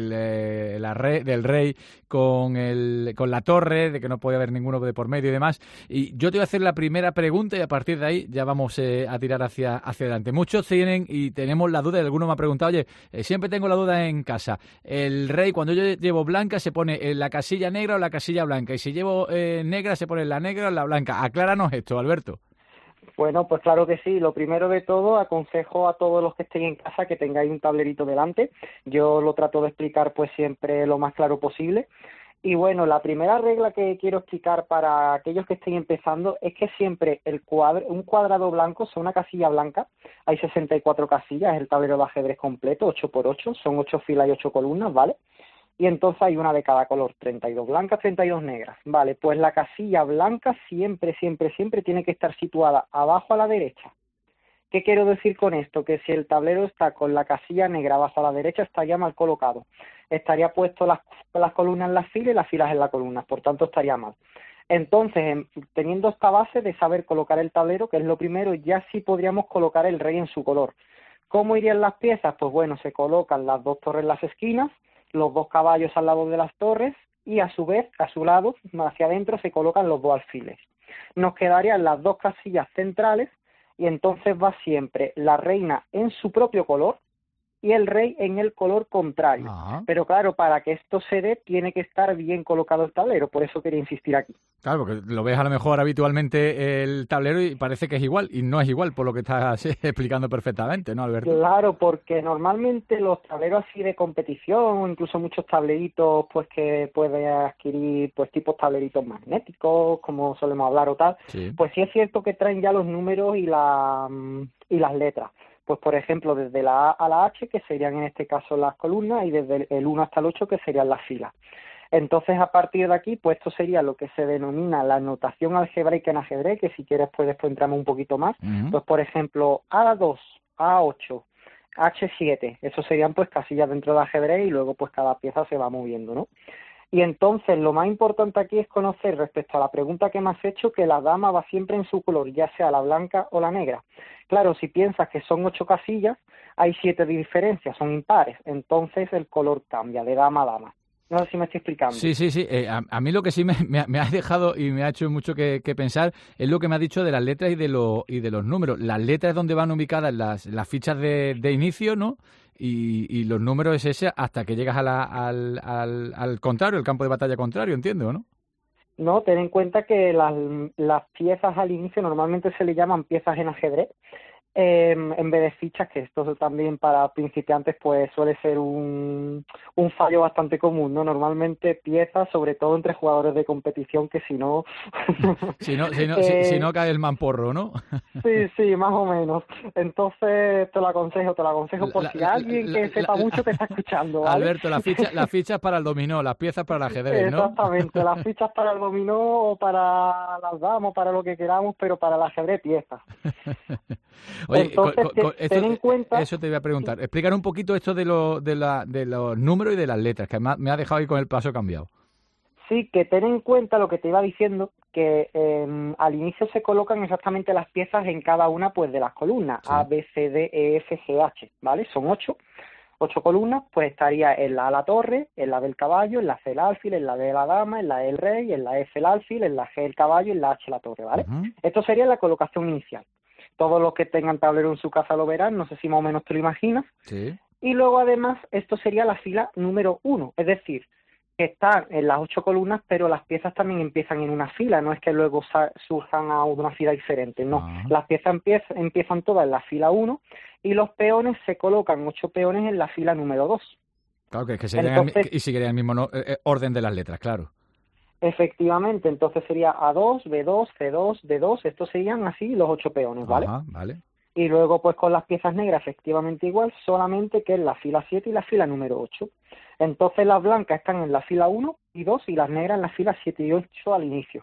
del rey con la torre, de que no podía haber ninguno de por medio y demás. Y yo te voy a hacer la primera pregunta y a partir de ahí ya vamos a tirar hacia adelante. Muchos tienen y tenemos la duda, y alguno me ha preguntado, oye, siempre tengo la duda en casa. El rey, cuando yo llevo blanca, se pone en la casilla negra o la casilla blanca. Y si llevo negra, se pone en la negra o en la blanca. Acláranos esto, Alberto. Bueno, pues claro que sí. Lo primero de todo, aconsejo a todos los que estén en casa que tengáis un tablerito delante. Yo lo trato de explicar pues siempre lo más claro posible. Y bueno, la primera regla que quiero explicar para aquellos que estén empezando es que siempre un cuadrado blanco, o sea, una casilla blanca, hay 64 casillas, es el tablero de ajedrez completo, 8x8, son 8 filas y 8 columnas, ¿vale? y entonces hay una de cada color, 32 blancas, 32 negras. Vale, pues la casilla blanca siempre tiene que estar situada abajo a la derecha. ¿Qué quiero decir con esto? Que si el tablero está con la casilla negra abajo a la derecha, estaría mal colocado. Estaría puesto las columnas en las filas y las filas en las columnas, por tanto estaría mal. Entonces, teniendo esta base de saber colocar el tablero, que es lo primero, ya sí podríamos colocar el rey en su color. ¿Cómo irían las piezas? Pues bueno, se colocan las 2 torres en las esquinas, los 2 caballos al lado de las torres y a su vez, a su lado, hacia adentro, se colocan los 2 alfiles. Nos quedarían las 2 casillas centrales y entonces va siempre la reina en su propio color y el rey en el color contrario. Ajá. Pero claro, para que esto se dé, tiene que estar bien colocado el tablero, por eso quería insistir aquí. Claro, porque lo ves a lo mejor habitualmente el tablero y parece que es igual, y no es igual, por lo que estás explicando perfectamente, ¿no, Alberto? Claro, porque normalmente los tableros así de competición, o incluso muchos tableritos pues que puedes adquirir, pues tipos tableritos magnéticos, como solemos hablar o tal, sí. Pues sí es cierto que traen ya los números y las letras. Pues por ejemplo, desde la A a la H, que serían en este caso las columnas, y desde el 1 hasta el 8, que serían las filas. Entonces, a partir de aquí, pues esto sería lo que se denomina la notación algebraica en ajedrez, que si quieres, pues después entramos un poquito más. Pues por ejemplo, A2, A8, H7, eso serían pues casillas dentro del ajedrez y luego pues cada pieza se va moviendo, ¿no? Y entonces lo más importante aquí es conocer respecto a la pregunta que me has hecho que la dama va siempre en su color, ya sea la blanca o la negra. Claro, si piensas que son 8 casillas, hay 7 de diferencia, son impares, entonces el color cambia de dama a dama. No sé si me estoy explicando. Sí. A mí lo que sí me ha dejado y me ha hecho mucho que pensar es lo que me ha dicho de las letras y de los números. Las letras es donde van ubicadas las fichas de inicio, ¿no? Y los números es ese hasta que llegas al contrario, el campo de batalla contrario, entiendo, ¿no? No, ten en cuenta que las piezas al inicio normalmente se le llaman piezas en ajedrez, en vez de fichas, que esto también para principiantes pues suele ser un fallo bastante común, ¿no? Normalmente piezas, sobre todo entre jugadores de competición, que si no... si no cae el mamporro, ¿no? Sí, más o menos. Entonces te lo aconsejo por si alguien que sepa mucho te está escuchando, ¿vale? Alberto, las fichas para el dominó, las piezas para el ajedrez, ¿no? Exactamente, las fichas para el dominó o para las damas, para lo que queramos, pero para el ajedrez piezas. Oye, entonces, ten en cuenta... Eso te voy a preguntar. Explicar un poquito esto de los números y de las letras, que me ha dejado ahí con el paso cambiado. Sí, que ten en cuenta lo que te iba diciendo, que al inicio se colocan exactamente las piezas en cada una pues de las columnas, sí. A, B, C, D, E, F, G, H, ¿vale? Son 8 columnas, pues estaría en la A la torre, en la B el caballo, en la C el alfil, en la D la dama, en la E el rey, en la F el alfil, en la G el caballo y en la H la torre, ¿vale? Esto sería la colocación inicial. Todos los que tengan tablero en su casa lo verán, no sé si más o menos te lo imaginas. Sí. Y luego además esto sería la fila número 1, es decir, que están en las 8 columnas, pero las piezas también empiezan en una fila, no es que luego surjan a una fila diferente, no. Las piezas empiezan todas en la fila 1 y los peones se colocan 8 peones en la fila número 2. Claro, que serían y seguiría el mismo orden de las letras, claro. Efectivamente, entonces sería A2, B2, C2, D2, estos serían así los 8 peones, ¿vale? Ajá, vale. Y luego pues con las piezas negras efectivamente igual, solamente que en la fila 7 y la fila número 8. Entonces las blancas están en la fila 1 y 2 y las negras en la fila 7 y 8 al inicio.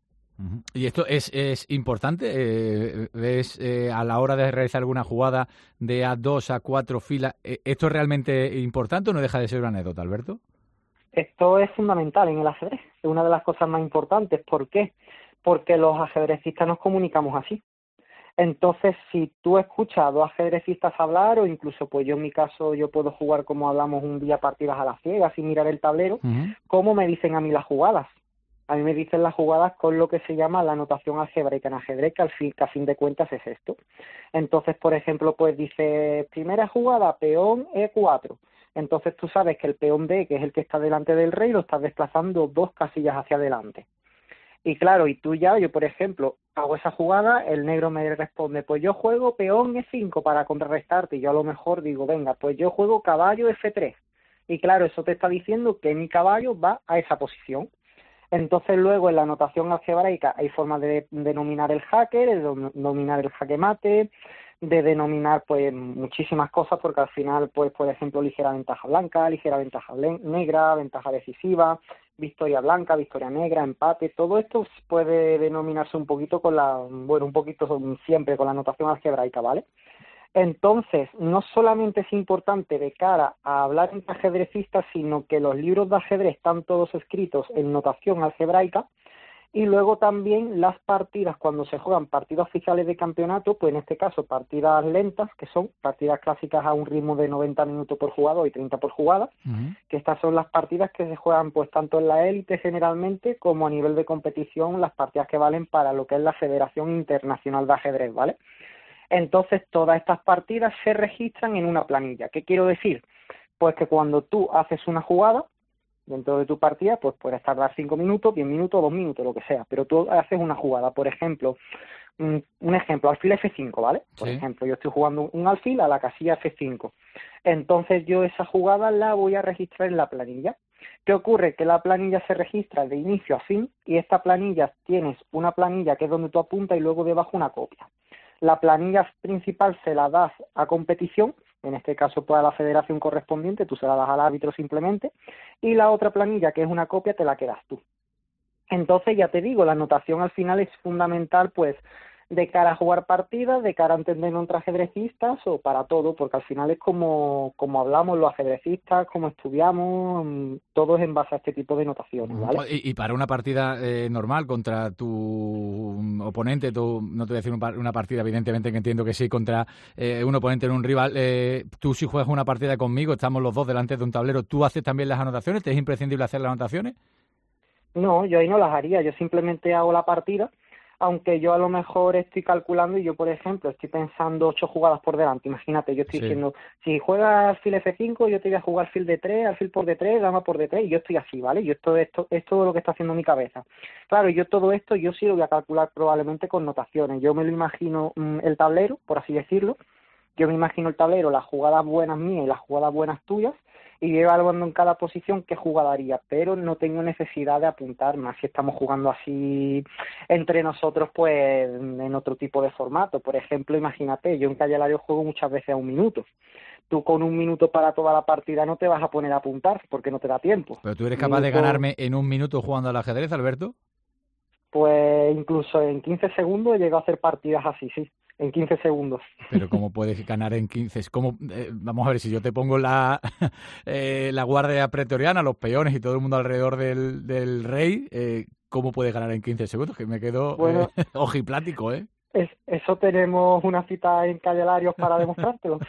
¿Y esto es importante? ¿Ves a la hora de realizar alguna jugada de A2 a 4 filas? ¿Esto es realmente importante o no deja de ser una anécdota, Alberto? Esto es fundamental en el ajedrez, es una de las cosas más importantes. ¿Por qué? Porque los ajedrecistas nos comunicamos así. Entonces, si tú escuchas a 2 ajedrecistas hablar, o incluso, pues yo en mi caso, yo puedo jugar como hablamos un día partidas a la ciega, sin mirar el tablero, ¿cómo me dicen a mí las jugadas? A mí me dicen las jugadas con lo que se llama la notación algebraica en ajedrez, que a fin de cuentas es esto. Entonces, por ejemplo, pues dice, primera jugada, peón E4. Entonces tú sabes que el peón D, que es el que está delante del rey, lo estás desplazando 2 casillas hacia adelante. Y claro, yo por ejemplo, hago esa jugada, el negro me responde, pues yo juego peón E5 para contrarrestarte, y yo a lo mejor digo, venga, pues yo juego caballo F3. Y claro, eso te está diciendo que mi caballo va a esa posición. Entonces luego en la notación algebraica hay formas de denominar el jaque, de denominar el jaque mate, de denominar pues muchísimas cosas, porque al final pues por ejemplo ligera ventaja blanca, ligera ventaja negra, ventaja decisiva, victoria blanca, victoria negra, empate, todo esto puede denominarse un poquito siempre con la notación algebraica, ¿vale? Entonces, no solamente es importante de cara a hablar entre ajedrecistas, sino que los libros de ajedrez están todos escritos en notación algebraica, y luego también las partidas, cuando se juegan partidas oficiales de campeonato, pues en este caso partidas lentas, que son partidas clásicas a un ritmo de 90 minutos por jugador y 30 por jugada, que estas son las partidas que se juegan pues tanto en la élite generalmente como a nivel de competición, las partidas que valen para lo que es la Federación Internacional de Ajedrez, ¿vale? Entonces, todas estas partidas se registran en una planilla. ¿Qué quiero decir? Pues que cuando tú haces una jugada dentro de tu partida, pues puedes tardar 5 minutos, 10 minutos, 2 minutos, lo que sea, pero tú haces una jugada, por ejemplo, un ejemplo, alfil F5, ¿vale? Por ejemplo, yo estoy jugando un alfil a la casilla F5. Entonces yo esa jugada la voy a registrar en la planilla. ¿Qué ocurre? Que la planilla se registra de inicio a fin, y esta planilla tienes una planilla que es donde tú apuntas y luego debajo una copia. La planilla principal se la das a competición, en este caso pues a la federación correspondiente, tú se la das al árbitro simplemente, y la otra planilla, que es una copia, te la quedas tú. Entonces, ya te digo, la anotación al final es fundamental pues de cara a jugar partidas, de cara a entender entre ajedrecistas o para todo, porque al final es como hablamos los ajedrecistas, como estudiamos, todo es en base a este tipo de notaciones, ¿vale? Y para una partida normal contra tu oponente, no te voy a decir una partida, evidentemente que entiendo que sí, contra un oponente en un rival, tú si juegas una partida conmigo, estamos los dos delante de un tablero, ¿tú haces también las anotaciones? ¿Te es imprescindible hacer las anotaciones? No, yo ahí no las haría, yo simplemente hago la partida, aunque yo a lo mejor estoy calculando y yo, por ejemplo, estoy pensando 8 jugadas por delante. Imagínate, yo estoy diciendo, si juegas alfil F5, yo te voy a jugar alfil D3, alfil por D3, dama por D3, y yo estoy así, ¿vale? Yo esto es todo lo que está haciendo mi cabeza. Claro, yo todo esto, yo sí lo voy a calcular probablemente con notaciones. Yo me lo imagino el tablero, por así decirlo. Yo me imagino el tablero, las jugadas buenas mías y las jugadas buenas tuyas, y voy evaluando en cada posición qué jugada haría, pero no tengo necesidad de apuntar más si estamos jugando así entre nosotros, pues en otro tipo de formato. Por ejemplo, imagínate, yo en Calle Lario juego muchas veces a 1 minuto. Tú con 1 minuto para toda la partida no te vas a poner a apuntar porque no te da tiempo. ¿Pero tú eres capaz de ganarme en 1 minuto jugando al ajedrez, Alberto? Pues incluso en 15 segundos he llegado a hacer partidas así, sí. En 15 segundos. Pero ¿cómo puedes ganar en 15? Vamos a ver, si yo te pongo la guardia pretoriana, los peones y todo el mundo alrededor del rey, ¿cómo puedes ganar en 15 segundos? Que me quedo ojiplático, ¿eh? Eso tenemos una cita en Calle Larios para demostrártelo.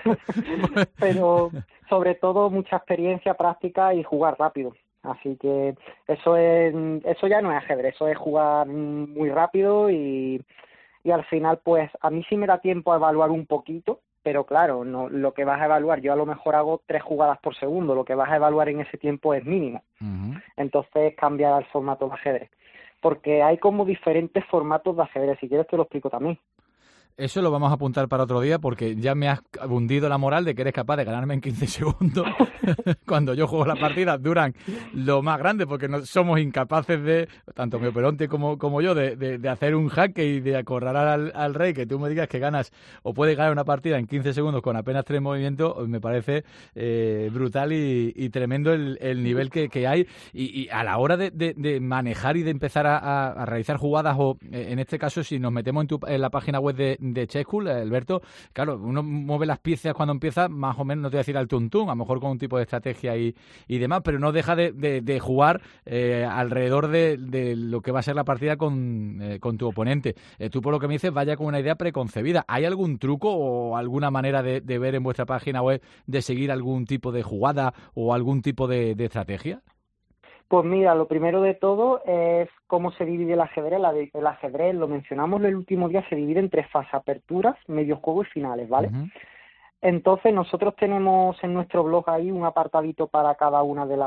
Pero sobre todo mucha experiencia, práctica y jugar rápido. Así que eso ya no es ajedrez, eso es jugar muy rápido y al final pues a mí sí me da tiempo a evaluar un poquito, pero claro, no, lo que vas a evaluar, yo a lo mejor hago 3 jugadas por segundo, lo que vas a evaluar en ese tiempo es mínimo. Entonces cambia el formato de ajedrez, porque hay como diferentes formatos de ajedrez, si quieres te lo explico también. Eso lo vamos a apuntar para otro día porque ya me has hundido la moral de que eres capaz de ganarme en 15 segundos. Cuando yo juego las partidas duran lo más grande porque no somos incapaces de, tanto mi oponente como yo, de hacer un jaque y de acorralar al rey, que tú me digas que ganas o puedes ganar una partida en 15 segundos con apenas 3 movimientos, me parece brutal y tremendo el nivel que hay y a la hora de manejar y de empezar a realizar jugadas o en este caso si nos metemos en la página web de Chesscool, Alberto, claro, uno mueve las piezas cuando empieza, más o menos, no te voy a decir al tuntún, a lo mejor con un tipo de estrategia y demás, pero no deja de jugar alrededor de lo que va a ser la partida con tu oponente. Tú, por lo que me dices, vaya con una idea preconcebida. ¿Hay algún truco o alguna manera de ver en vuestra página web de seguir algún tipo de jugada o algún tipo de estrategia? Pues mira, lo primero de todo es cómo se divide el ajedrez. El ajedrez, lo mencionamos el último día, se divide en 3 fases: aperturas, medio juego y finales, ¿vale? Entonces nosotros tenemos en nuestro blog ahí un apartadito para cada una de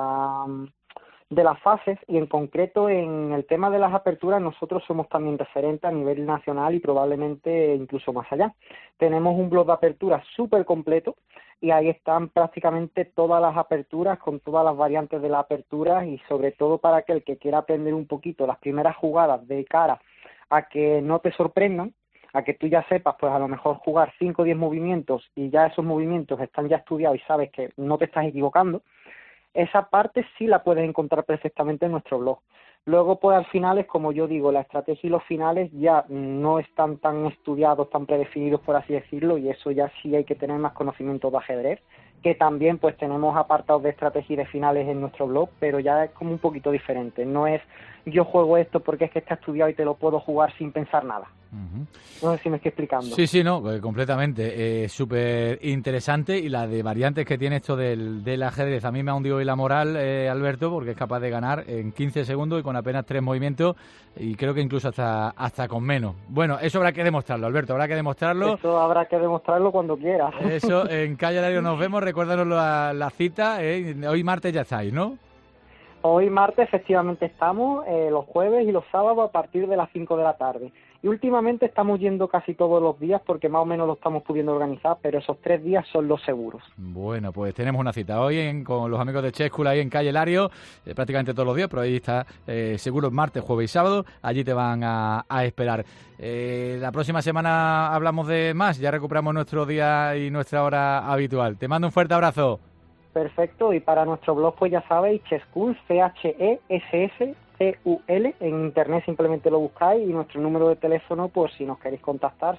las fases, y en concreto en el tema de las aperturas nosotros somos también referentes a nivel nacional y probablemente incluso más allá. Tenemos un blog de aperturas súper completo y ahí están prácticamente todas las aperturas, con todas las variantes de la apertura, y sobre todo para aquel que quiera aprender un poquito las primeras jugadas de cara a que no te sorprendan, a que tú ya sepas, pues a lo mejor jugar 5 o 10 movimientos y ya esos movimientos están ya estudiados y sabes que no te estás equivocando. Esa parte sí la puedes encontrar perfectamente en nuestro blog. Luego, pues al final es como yo digo, la estrategia y los finales ya no están tan estudiados, tan predefinidos, por así decirlo, y eso ya sí hay que tener más conocimiento de ajedrez, que también pues tenemos apartados de estrategia y de finales en nuestro blog, pero ya es como un poquito diferente. No es yo juego esto porque es que está estudiado y te lo puedo jugar sin pensar nada. No sé si me estoy explicando. Sí, no, completamente. Súper interesante, y la de variantes que tiene esto del ajedrez. A mí me ha hundido hoy la moral, Alberto, porque es capaz de ganar en 15 segundos y con apenas 3 movimientos, y creo que incluso hasta con menos. Bueno, eso habrá que demostrarlo, Alberto, habrá que demostrarlo. Eso habrá que demostrarlo cuando quieras. Eso, en Calle Lario nos vemos, recuérdanos la cita, hoy martes ya estáis, ¿no? Hoy martes efectivamente estamos, los jueves y los sábados a partir de las 5 de la tarde. Y últimamente estamos yendo casi todos los días porque más o menos lo estamos pudiendo organizar, pero esos 3 días son los seguros. Bueno, pues tenemos una cita hoy con los amigos de Chesscool ahí en Calle Lario, prácticamente todos los días, pero ahí está seguro martes, jueves y sábado, allí te van a esperar. La próxima semana hablamos de más, ya recuperamos nuestro día y nuestra hora habitual. Te mando un fuerte abrazo. Perfecto, y para nuestro blog, pues ya sabéis, Chesscool, CHESSCUL, en internet simplemente lo buscáis, y nuestro número de teléfono, pues si nos queréis contactar,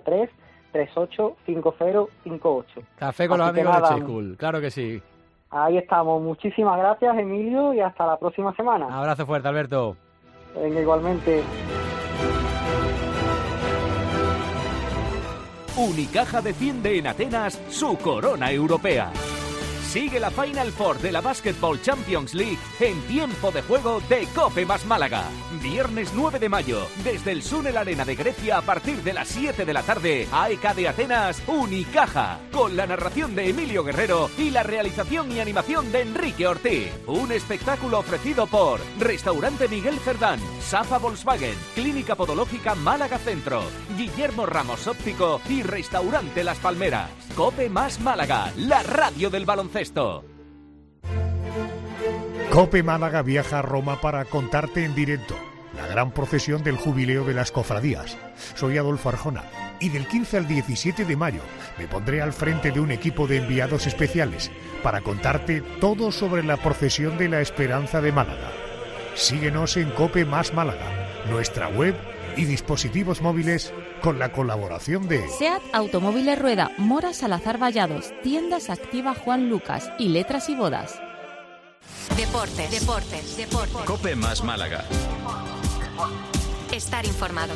613-385058. Café con los amigos de Chesscool, claro que sí. Ahí estamos, muchísimas gracias, Emilio, y hasta la próxima semana. Abrazo fuerte, Alberto. Venga, igualmente. Unicaja defiende en Atenas su corona europea. Sigue la Final Four de la Basketball Champions League en tiempo de juego de Cope más Málaga. Viernes 9 de mayo, desde el Sunel Arena de Grecia a partir de las 7 de la tarde, AEK de Atenas, Unicaja, con la narración de Emilio Guerrero y la realización y animación de Enrique Ortiz. Un espectáculo ofrecido por Restaurante Miguel Cerdán, Safa Volkswagen, Clínica Podológica Málaga Centro, Guillermo Ramos Óptico y Restaurante Las Palmeras. Cope más Málaga, la radio del baloncesto. Cope Málaga viaja a Roma para contarte en directo la gran procesión del jubileo de las cofradías. Soy Adolfo Arjona y del 15 al 17 de mayo me pondré al frente de un equipo de enviados especiales para contarte todo sobre la procesión de la Esperanza de Málaga. Síguenos en Cope más Málaga, nuestra web y dispositivos móviles, con la colaboración de SEAT Automóviles Rueda, Mora Salazar Vallados, Tiendas Activa Juan Lucas y Letras y Bodas. Deportes. Cope más Málaga. Estar informado.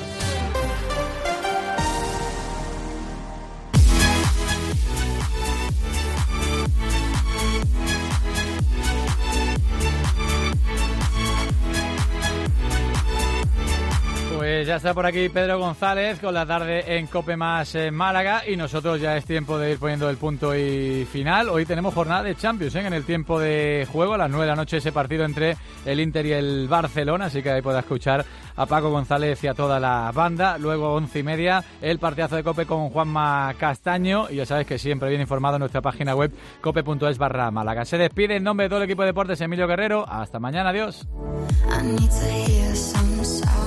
Pues ya está por aquí Pedro González con la tarde en Cope más Málaga, y nosotros ya es tiempo de ir poniendo el punto y final. Hoy tenemos jornada de Champions en el tiempo de juego, a las 9 de la noche ese partido entre el Inter y el Barcelona, así que ahí podrás escuchar a Paco González y a toda la banda. Luego 11:30 el partidazo de Cope con Juanma Castaño, y ya sabes que siempre bien informado en nuestra página web cope.es/Málaga. Se despide en nombre de todo el equipo de deportes Emilio Guerrero. Hasta mañana, adiós.